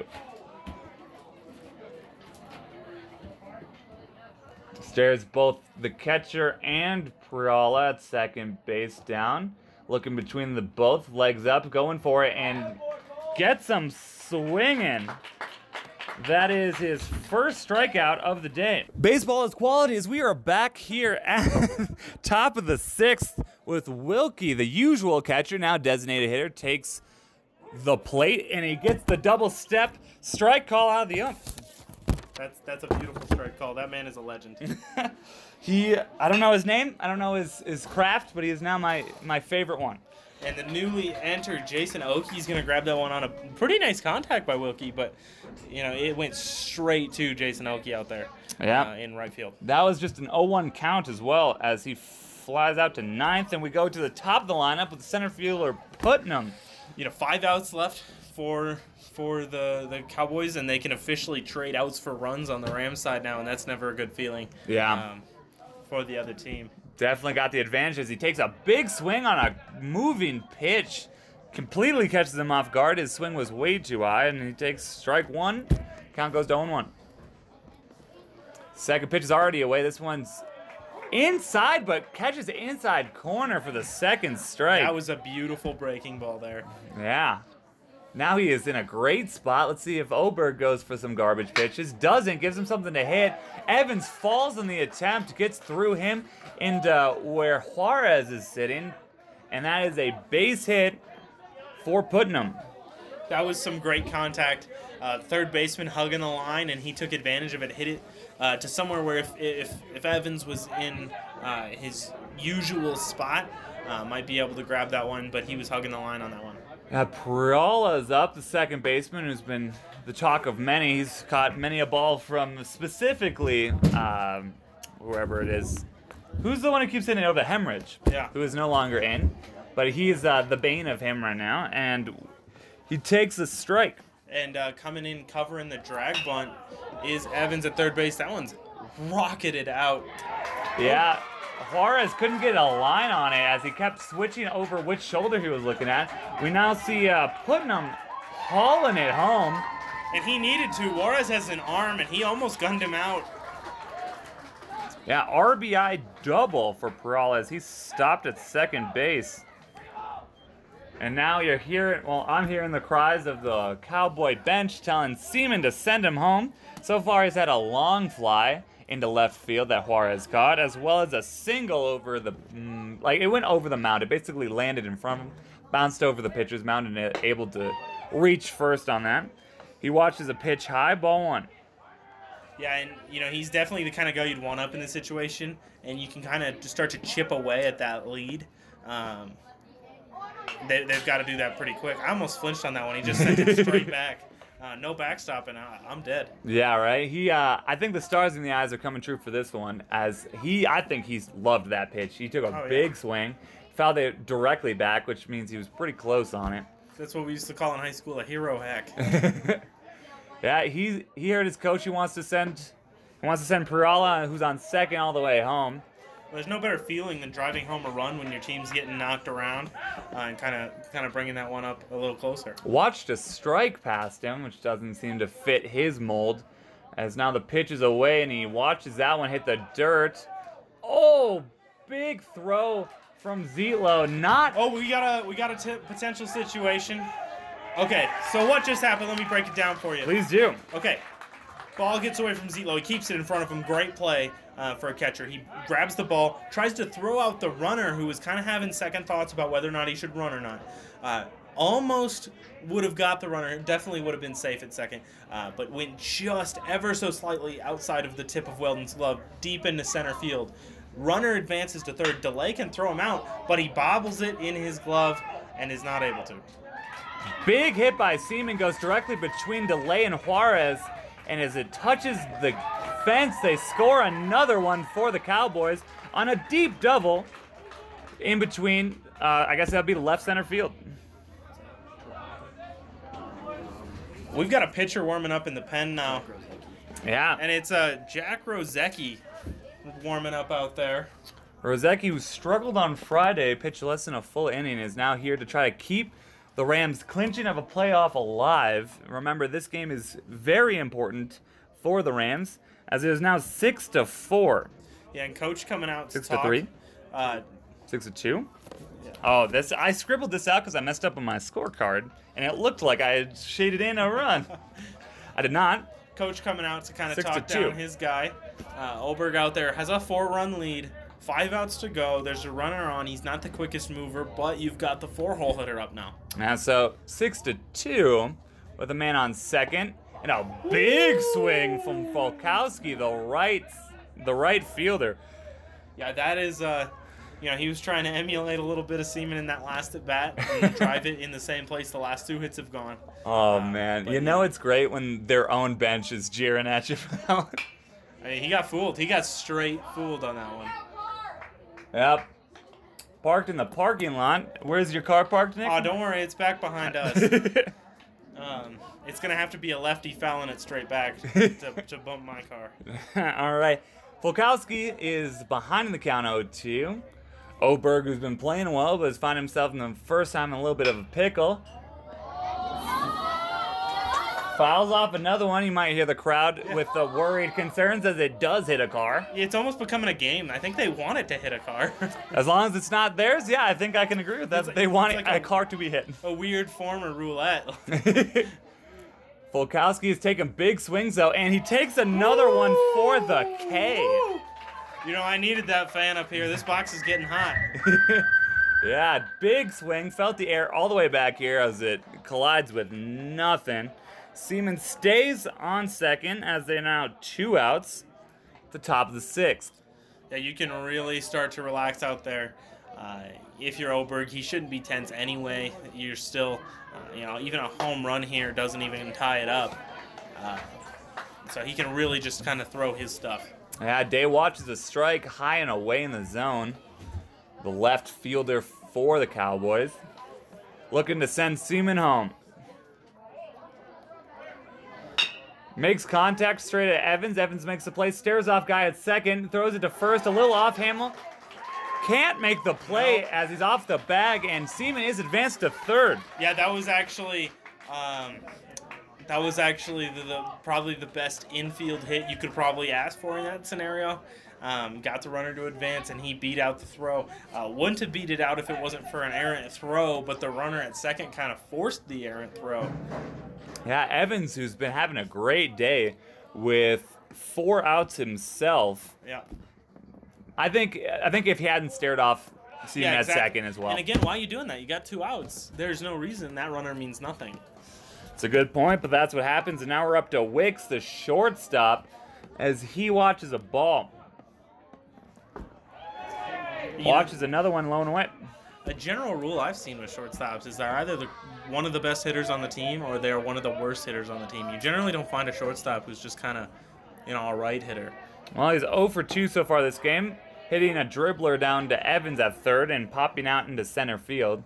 Stares both the catcher and Priala at second base down. Looking between the both, legs up, going for it, and gets him swinging. That is his first strikeout of the day. Baseball is quality as we are back here at top of the 6th with Wilkie, the usual catcher, now designated hitter, takes the plate and he gets the double step strike call out of the ump. That's a beautiful strike call. That man is a legend. I don't know his name, I don't know his craft, but he is now my favorite one. And the newly entered Jason Oakey's going to grab that one on a pretty nice contact by Wilkie, but you know, it went straight to Jason Oakey out there in right field. That was just an 0-1 count as well as he flies out to 9th, and we go to the top of the lineup with center fielder Putnam. You know, 5 outs left for the Cowboys, and they can officially trade outs for runs on the Rams side now, and that's never a good feeling. Yeah. For the other team. Definitely got the advantage as he takes a big swing on a moving pitch. Completely catches him off guard. His swing was way too high, and he takes strike 1. Count goes to 0-1. Second pitch is already away. This one's inside, but catches the inside corner for the second strike. That was a beautiful breaking ball there. Yeah. Now he is in a great spot. Let's see if Oberg goes for some garbage pitches. Doesn't. Gives him something to hit. Evans falls in the attempt. Gets through him into where Juarez is sitting. And that is a base hit for Putnam. That was some great contact. Third baseman hugging the line, and he took advantage of it. Hit it to somewhere where if Evans was in his usual spot, might be able to grab that one, but he was hugging the line on that one. Priala is up, the second baseman, who's been the talk of many. He's caught many a ball from specifically whoever it is. Who's the one who keeps hitting it over Hemorrhage? Yeah. Who is no longer in. But he's the bane of him right now, and he takes a strike. And coming in covering the drag bunt is Evans at third base. That one's rocketed out. Yeah. Juarez couldn't get a line on it as he kept switching over which shoulder he was looking at. We now see Putnam hauling it home. And he needed to. Juarez has an arm, and he almost gunned him out. Yeah, RBI double for Priala as he stopped at second base. And now you're hearing, well, I'm hearing the cries of the Cowboy bench telling Seaman to send him home. So far, he's had a long fly into left field that Juarez caught, as well as a single over the, it went over the mound. It basically landed in front of him, bounced over the pitcher's mound, and able to reach first on that. He watches a pitch high, ball 1. Yeah, and, you know, he's definitely the kind of guy you'd want up in this situation, and you can kind of just start to chip away at that lead. They've got to do that pretty quick. I almost flinched on that one. He just sent it straight back. No backstopping. I'm dead. Yeah, right. I think the stars in the eyes are coming true for this one, as I think he's loved that pitch. He took a big swing, fouled it directly back, which means he was pretty close on it. That's what we used to call in high school a hero hack. Yeah, he heard his coach. He wants to send Priala, who's on second, all the way home. There's no better feeling than driving home a run when your team's getting knocked around and kind of bringing that one up a little closer. Watched a strike past him, which doesn't seem to fit his mold, as now the pitch is away and he watches that one hit the dirt. Oh, big throw from Zietlow. We got a potential situation. Okay, so what just happened? Let me break it down for you. Please do. Okay. Ball gets away from Zietlow. He keeps it in front of him. Great play for a catcher. He grabs the ball, tries to throw out the runner who was kind of having second thoughts about whether or not he should run or not. Almost would have got the runner. Definitely would have been safe at second. But went just ever so slightly outside of the tip of Weldon's glove, deep into center field. Runner advances to third. Delay can throw him out, but he bobbles it in his glove and is not able to. Big hit by Seaman goes directly between Delay and Juarez, and as it touches the fence, they score another one for the Cowboys on a deep double in between I guess that'd be left center field. We've got a pitcher warming up in the pen now. Yeah. And it's Jack Rosecki warming up out there. Rosecki, who struggled on Friday, pitched less than a full inning, is now here to try to keep the Rams' clinching of a playoff alive. Remember, this game is very important for the Rams, as it is now 6-4. Yeah, and Coach coming out to 6-3. 6-2. Yeah. Oh, I scribbled this out because I messed up on my scorecard, and it looked like I had shaded in a run. I did not. Coach coming out to kind of 6-2. talk down his guy. Oberg out there has a 4-run lead. 5 outs to go. There's a runner on. He's not the quickest mover, but you've got the 4-hole hitter up now. And so 6-2 with a man on second, and a big swing from Falkowski, the right fielder. Yeah, that is. He was trying to emulate a little bit of Seaman in that last at bat and drive it in the same place the last 2 hits have gone. Oh man, it's great when their own bench is jeering at you for that one. I mean, he got fooled. He got straight fooled on that one. Yep. Parked in the parking lot. Where's your car parked, Nick? Oh, don't worry, it's back behind us. It's gonna have to be a lefty fouling it straight back to bump my car. All right. Falkowski is behind in the count 0-2. Oberg, who's been playing well, but has found himself in the first time in a little bit of a pickle. Fouls off another one. You might hear the crowd with the worried concerns as it does hit a car. It's almost becoming a game. I think they want it to hit a car. As long as it's not theirs, yeah, I think I can agree with that. They want a car to be hit. A weird form of roulette. Falkowski is taking big swings, though, and he takes another one for the K. You know, I needed that fan up here. This box is getting hot. Yeah, big swing. Felt the air all the way back here as it collides with nothing. Seaman stays on second as they're now 2 outs at the top of the 6th. Yeah, you can really start to relax out there. If you're Oberg, he shouldn't be tense anyway. You're still, even a home run here doesn't even tie it up. So he can really just kind of throw his stuff. Yeah, Day watches a strike high and away in the zone. The left fielder for the Cowboys. Looking to send Seaman home. Makes contact straight at Evans. Evans makes the play, stares off guy at second, throws it to first, a little off Hamill. Can't make the play as he's off the bag, and Seaman is advanced to third. Yeah, that was actually probably the best infield hit you could probably ask for in that scenario. Got the runner to advance, and he beat out the throw. Wouldn't have beat it out if it wasn't for an errant throw, but the runner at second kind of forced the errant throw. Yeah, Evans, who's been having a great day with 4 outs himself. Yeah. I think if he hadn't stared off Seaman at second as well. And again, why are you doing that? You got 2 outs. There's no reason. That runner means nothing. It's a good point, but that's what happens. And now we're up to Wicks, the shortstop, as he watches a ball. Watches another one blown away. A general rule I've seen with shortstops is they're either one of the best hitters on the team or they're one of the worst hitters on the team. You generally don't find a shortstop who's just kind of, a right hitter. Well, he's 0 for 2 so far this game, hitting a dribbler down to Evans at third and popping out into center field.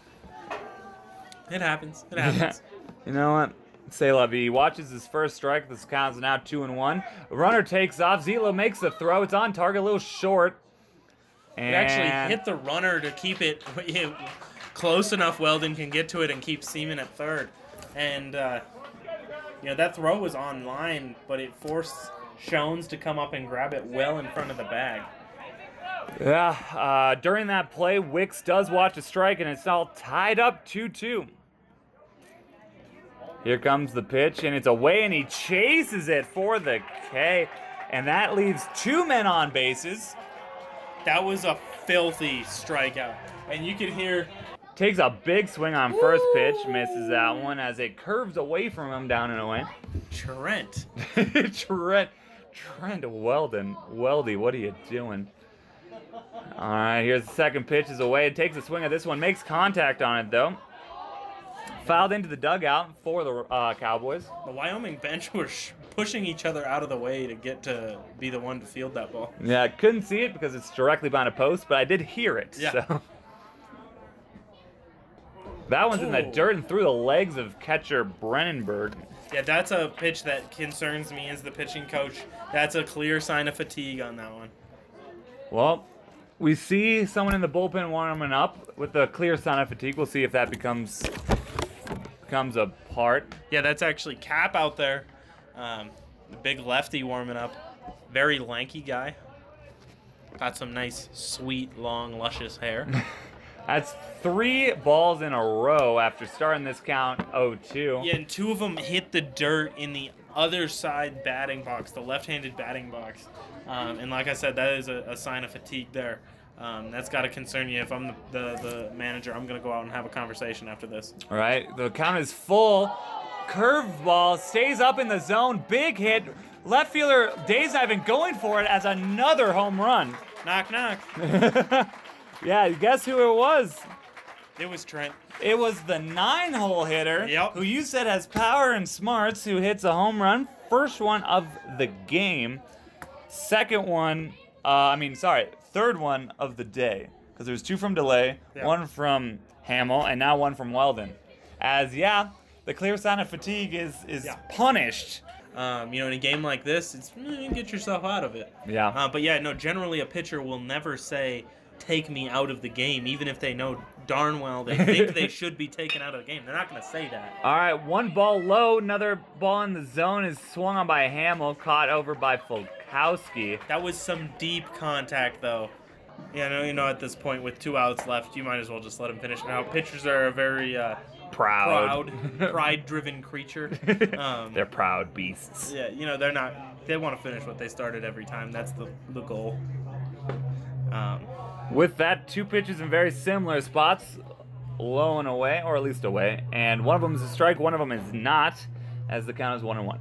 It happens. It happens. You know what? C'est la vie. He watches his first strike. This count's now 2-1. Runner takes off. Zelo makes the throw. It's on target, a little short. And He actually hit the runner to keep it close enough. Weldon can get to it and keep Seaman at third. And, that throw was on line, but it forced Shones to come up and grab it well in front of the bag. Yeah, during that play, Wicks does watch a strike, and it's all tied up 2-2. Here comes the pitch, and it's away, and he chases it for the K. And that leaves 2 men on bases. That was a filthy strikeout. And you could hear... Takes a big swing on first pitch, misses that one as it curves away from him down and away. Trent Weldon. Weldy, what are you doing? All right, here's the second pitch is away. It takes a swing at this one, makes contact on it though. Fouled into the dugout for the Cowboys. The Wyoming bench was pushing each other out of the way to get to be the one to field that ball. Yeah, I couldn't see it because it's directly behind a post, but I did hear it. Yeah. So. That one's in the Ooh. dirt and through the legs of catcher Brennenberg. Yeah, that's a pitch that concerns me as the pitching coach. That's a clear sign of fatigue on that one. Well, we see someone in the bullpen warming up with a clear sign of fatigue. We'll see if that becomes a part. Yeah, that's actually Cap out there. The big lefty warming up. Very lanky guy. Got some nice, sweet, long, luscious hair. That's 3 balls in a row after starting this count 0-2. Yeah, and 2 of them hit the dirt in the other side batting box, the left-handed batting box. And like I said, that is a sign of fatigue there. That's got to concern you. If I'm the manager, I'm going to go out and have a conversation after this. All right, the count is full. Curveball stays up in the zone. Big hit. Left fielder Dazivin going for it as another home run. Knock, knock. Yeah, guess who it was? It was Trent. It was the 9-hole hitter, Yep. who you said has power and smarts, who hits a home run. First one of the game. Third one of the day. Because there's 2 from DeLay, Yeah. 1 from Hamill, and now 1 from Weldon. As, the clear sign of fatigue is Yeah. punished. In a game like this, it's get yourself out of it. Yeah. But generally a pitcher will never say, take me out of the game, even if they know darn well they think they should be taken out of the game. They're not going to say that. All right, 1 ball low, another ball in the zone is swung on by Hamill, caught over by Fulkowski. That was some deep contact, though. Yeah, at this point with 2 outs left, you might as well just let him finish it out. Pitchers are a very Proud. pride-driven creature. They're proud beasts. Yeah, they're not. They want to finish what they started every time. That's the goal. With that, 2 pitches in very similar spots, low and away, or at least away, and one of them is a strike, one of them is not, as the count is 1-1.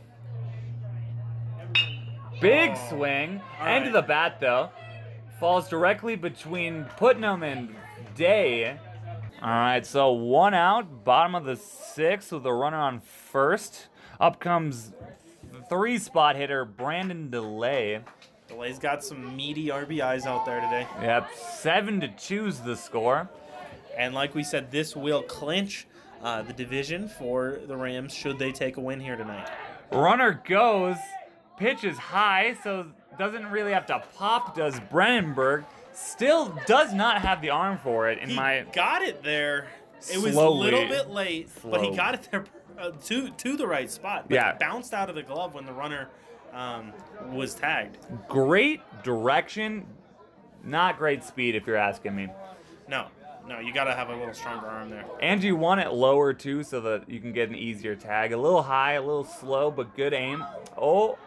Big swing, All end of right. the bat though, falls directly between Putnam and Day. All right, so 1 out, bottom of the 6th with a runner on first. Up comes 3-spot hitter Brandon DeLay. DeLay's got some meaty RBIs out there today. Yep, 7-2 is the score. And like we said, this will clinch the division for the Rams should they take a win here tonight. Runner goes, pitch is high, so doesn't really have to pop, does Brennenberg. Still does not have the arm for it, He got it there. It was a Slowly. little bit late, but he Slowly. got it there to the right spot. But Yeah. it bounced out of the glove when the runner was tagged. Great direction, not great speed if you're asking me. No, you got to have a little stronger arm there. And you want it lower too so that you can get an easier tag. A little high, a little slow, but good aim. Oh,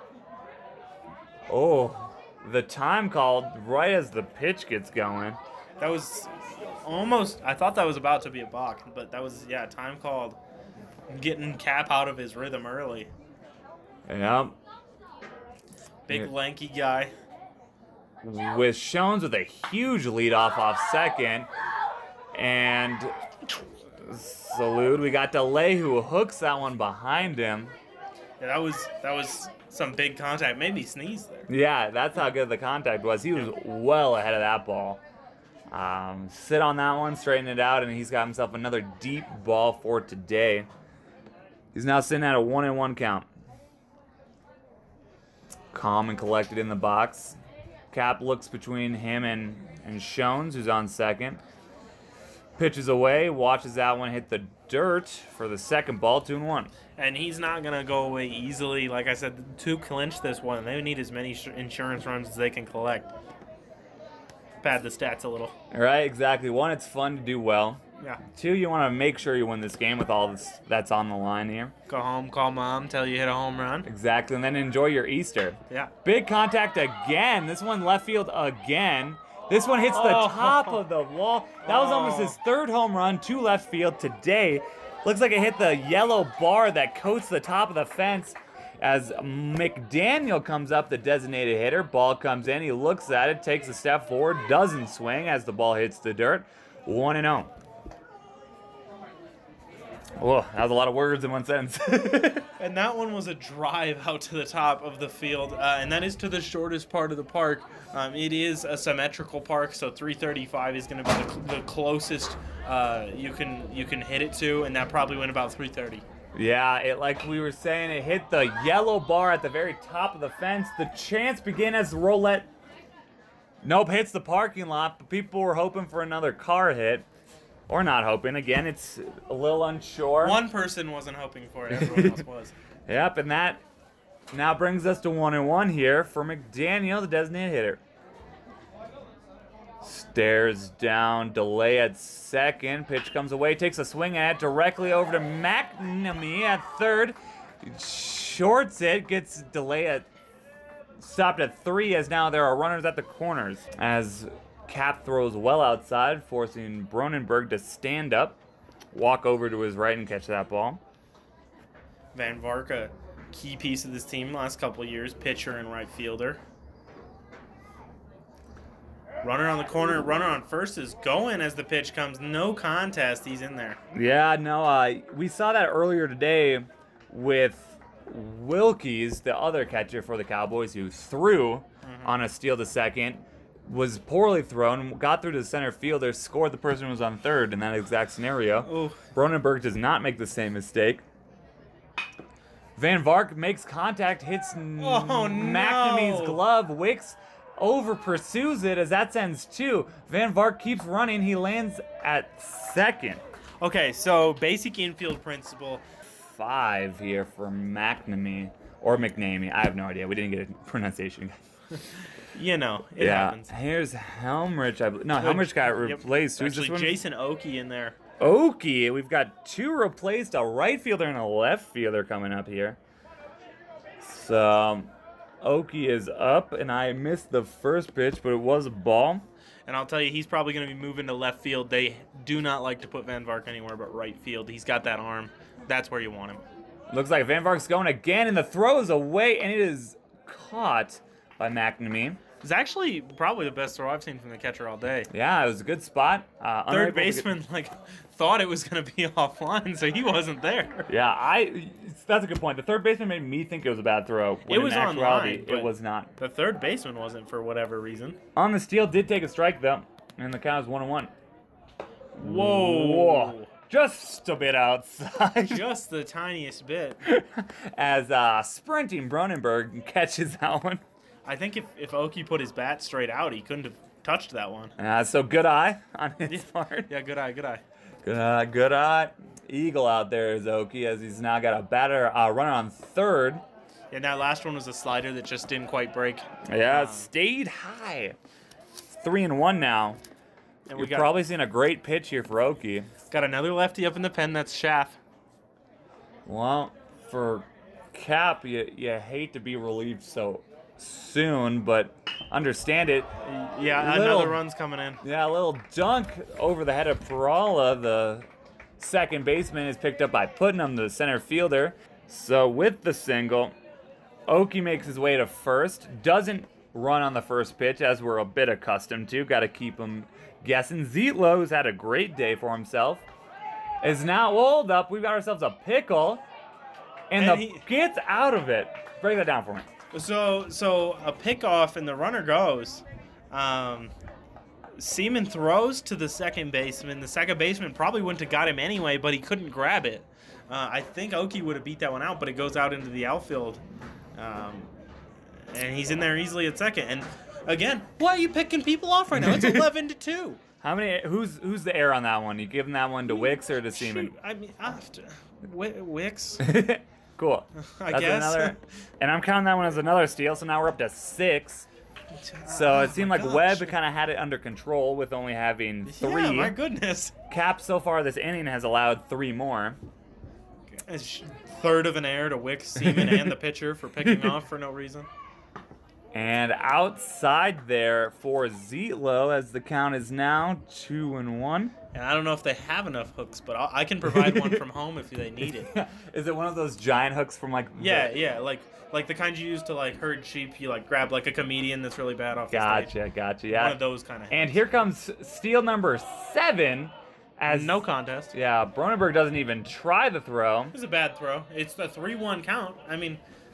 the time called right as the pitch gets going. That was almost, I thought that was about to be a balk, but that was, time called. Getting Cap out of his rhythm early. Yep. Big Yeah. lanky guy. With Shones with a huge leadoff off second. And salute. We got DeLay who hooks that one behind him. Yeah, that was some big contact. Made me sneeze there. Yeah, that's how good the contact was. He was well ahead of that ball. Sit on that one, straighten it out, and he's got himself another deep ball for today. He's now sitting at a 1-1 count. Calm and collected in the box. Cap looks between him and Shones, who's on second. Pitches away, watches that one hit the dirt for the second ball, 2-1. And he's not going to go away easily. Like I said, to clinch this one, they need as many insurance runs as they can collect. Pad the stats a little. Right, exactly. 1, it's fun to do well. Yeah. 2, you want to make sure you win this game with all this that's on the line here. Go home, call mom, tell you hit a home run. Exactly, and then enjoy your Easter. Yeah. Big contact again. This one left field again. This one hits the top of the wall. That was almost his 3rd home run to left field today. Looks like it hit the yellow bar that coats the top of the fence. As McDaniel comes up, the designated hitter, ball comes in, he looks at it, takes a step forward, doesn't swing as the ball hits the dirt. 1-0. Whoa, that was a lot of words in one sentence. And that one was a drive out to the top of the field, and that is to the shortest part of the park. It is a symmetrical park, so 335 is going to be the closest you can hit it to, and that probably went about 330. Yeah, like we were saying, it hit the yellow bar at the very top of the fence. The chance began as the roulette. Nope, hits the parking lot, but people were hoping for another car hit. Or not hoping. Again, it's a little unsure. One person wasn't hoping for it, everyone else was. Yep, and that now brings us to 1-1 here for McDaniel, the designated hitter. Stares down, delay at second. Pitch comes away, takes a swing at it directly over to McNamee at third. Shorts it, gets delay at stopped at 3 as now there are runners at the corners. As Cap throws well outside, forcing Bronenberg to stand up, walk over to his right and catch that ball. Van Vark, a key piece of this team last couple of years, pitcher and right fielder. Runner on the corner, runner on first is going as the pitch comes. No contest, he's in there. Yeah, no, we saw that earlier today with Wilkies, the other catcher for the Cowboys, who threw on a steal to second, was poorly thrown, got through to the center fielder, scored the person who was on third in that exact scenario. Ooh. Bronenberg does not make the same mistake. Van Vark makes contact, hits McNamee's glove. Wicks over pursues it as that sends 2. Van Vark keeps running. He lands at second. Okay, so basic infield principle. 5 here for McNamee or McNamee. I have no idea. We didn't get a pronunciation. You know, it happens. Here's Helmrich. Helmrich got replaced. Who's Actually, this one? Jason Oki in there. Oki. We've got 2 replaced, a right fielder and a left fielder coming up here. So Oki is up, and I missed the first pitch, but it was a ball. And I'll tell you, he's probably going to be moving to left field. They do not like to put Van Vark anywhere but right field. He's got that arm. That's where you want him. Looks like Van Vark's going again, and the throw is away, and it is caught by McNamee. It's actually probably the best throw I've seen from the catcher all day. Yeah, it was a good spot. Third baseman thought it was going to be offline, so he wasn't there. Yeah, that's a good point. The third baseman made me think it was a bad throw. When It was in actuality, online, but it was not. The third baseman wasn't for whatever reason. On the steal, did take a strike though, and the count is 1-1. Whoa. Just a bit outside. Just the tiniest bit. As sprinting Bronenberg catches that one. I think if Oki put his bat straight out, he couldn't have touched that one. So good eye on his part. Yeah, good eye, good eye. Good eye. Eagle out there is Oki, as he's now got a batter runner on third. And that last one was a slider that just didn't quite break. Yeah, it stayed high. 3-1 now. And You're probably seeing a great pitch here for Oki. Got another lefty up in the pen. That's Schaff. Well, for Cap, you hate to be relieved so soon, but understand it. Yeah, another run's coming in. Yeah, a little dunk over the head of Perala. The second baseman is picked up by Putnam, the center fielder. So with the single, Oki makes his way to first. Doesn't run on the first pitch, as we're a bit accustomed to. Got to keep him guessing. Zietlow, who's had a great day for himself, is now hold up. We've got ourselves a pickle, and he gets out of it. Break that down for me. So a pickoff and the runner goes. Seaman throws to the second baseman. The second baseman probably wouldn't have got him anyway, but he couldn't grab it. I think Oki would have beat that one out, but it goes out into the outfield. And he's in there easily at second. And again, why are you picking people off right now? It's 11-2. How many? Who's the error on that one? You giving that one to Wicks or to Seaman? I mean, Wicks. Cool. I guess. And I'm counting that one as another steal, so now we're up to 6. So it seemed like Webb kind of had it under control with only having 3. Yeah, my goodness. Cap so far this inning has allowed 3 more. Third of an error to Wicks, Seaman, and the pitcher for picking off for no reason. And outside there for Zietlow, as the count is now 2-1. And I don't know if they have enough hooks, but I can provide one from home if they need it. Is it one of those giant hooks from Yeah, like the kind you use to herd sheep. You grab a comedian that's really bad off the stage. Gotcha, yeah. One of those kind of. And here comes steal number 7, As No contest. Yeah, Bronenberg doesn't even try the throw. It was a bad throw. It's the 3-1 count. I mean,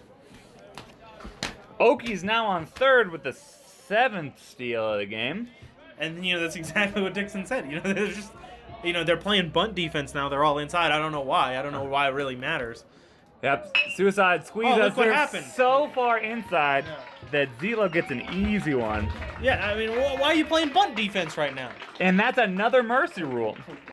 Oki's now on third with the 7th steal of the game. and that's exactly what Dixon said. They're just, they're playing bunt defense now. They're all inside. I don't know why. I don't know why it really matters. Yep, suicide squeeze. Oh, look us. what They're happened. so far inside that Zelo gets an easy one. Yeah, I mean, why are you playing bunt defense right now? And that's another mercy rule.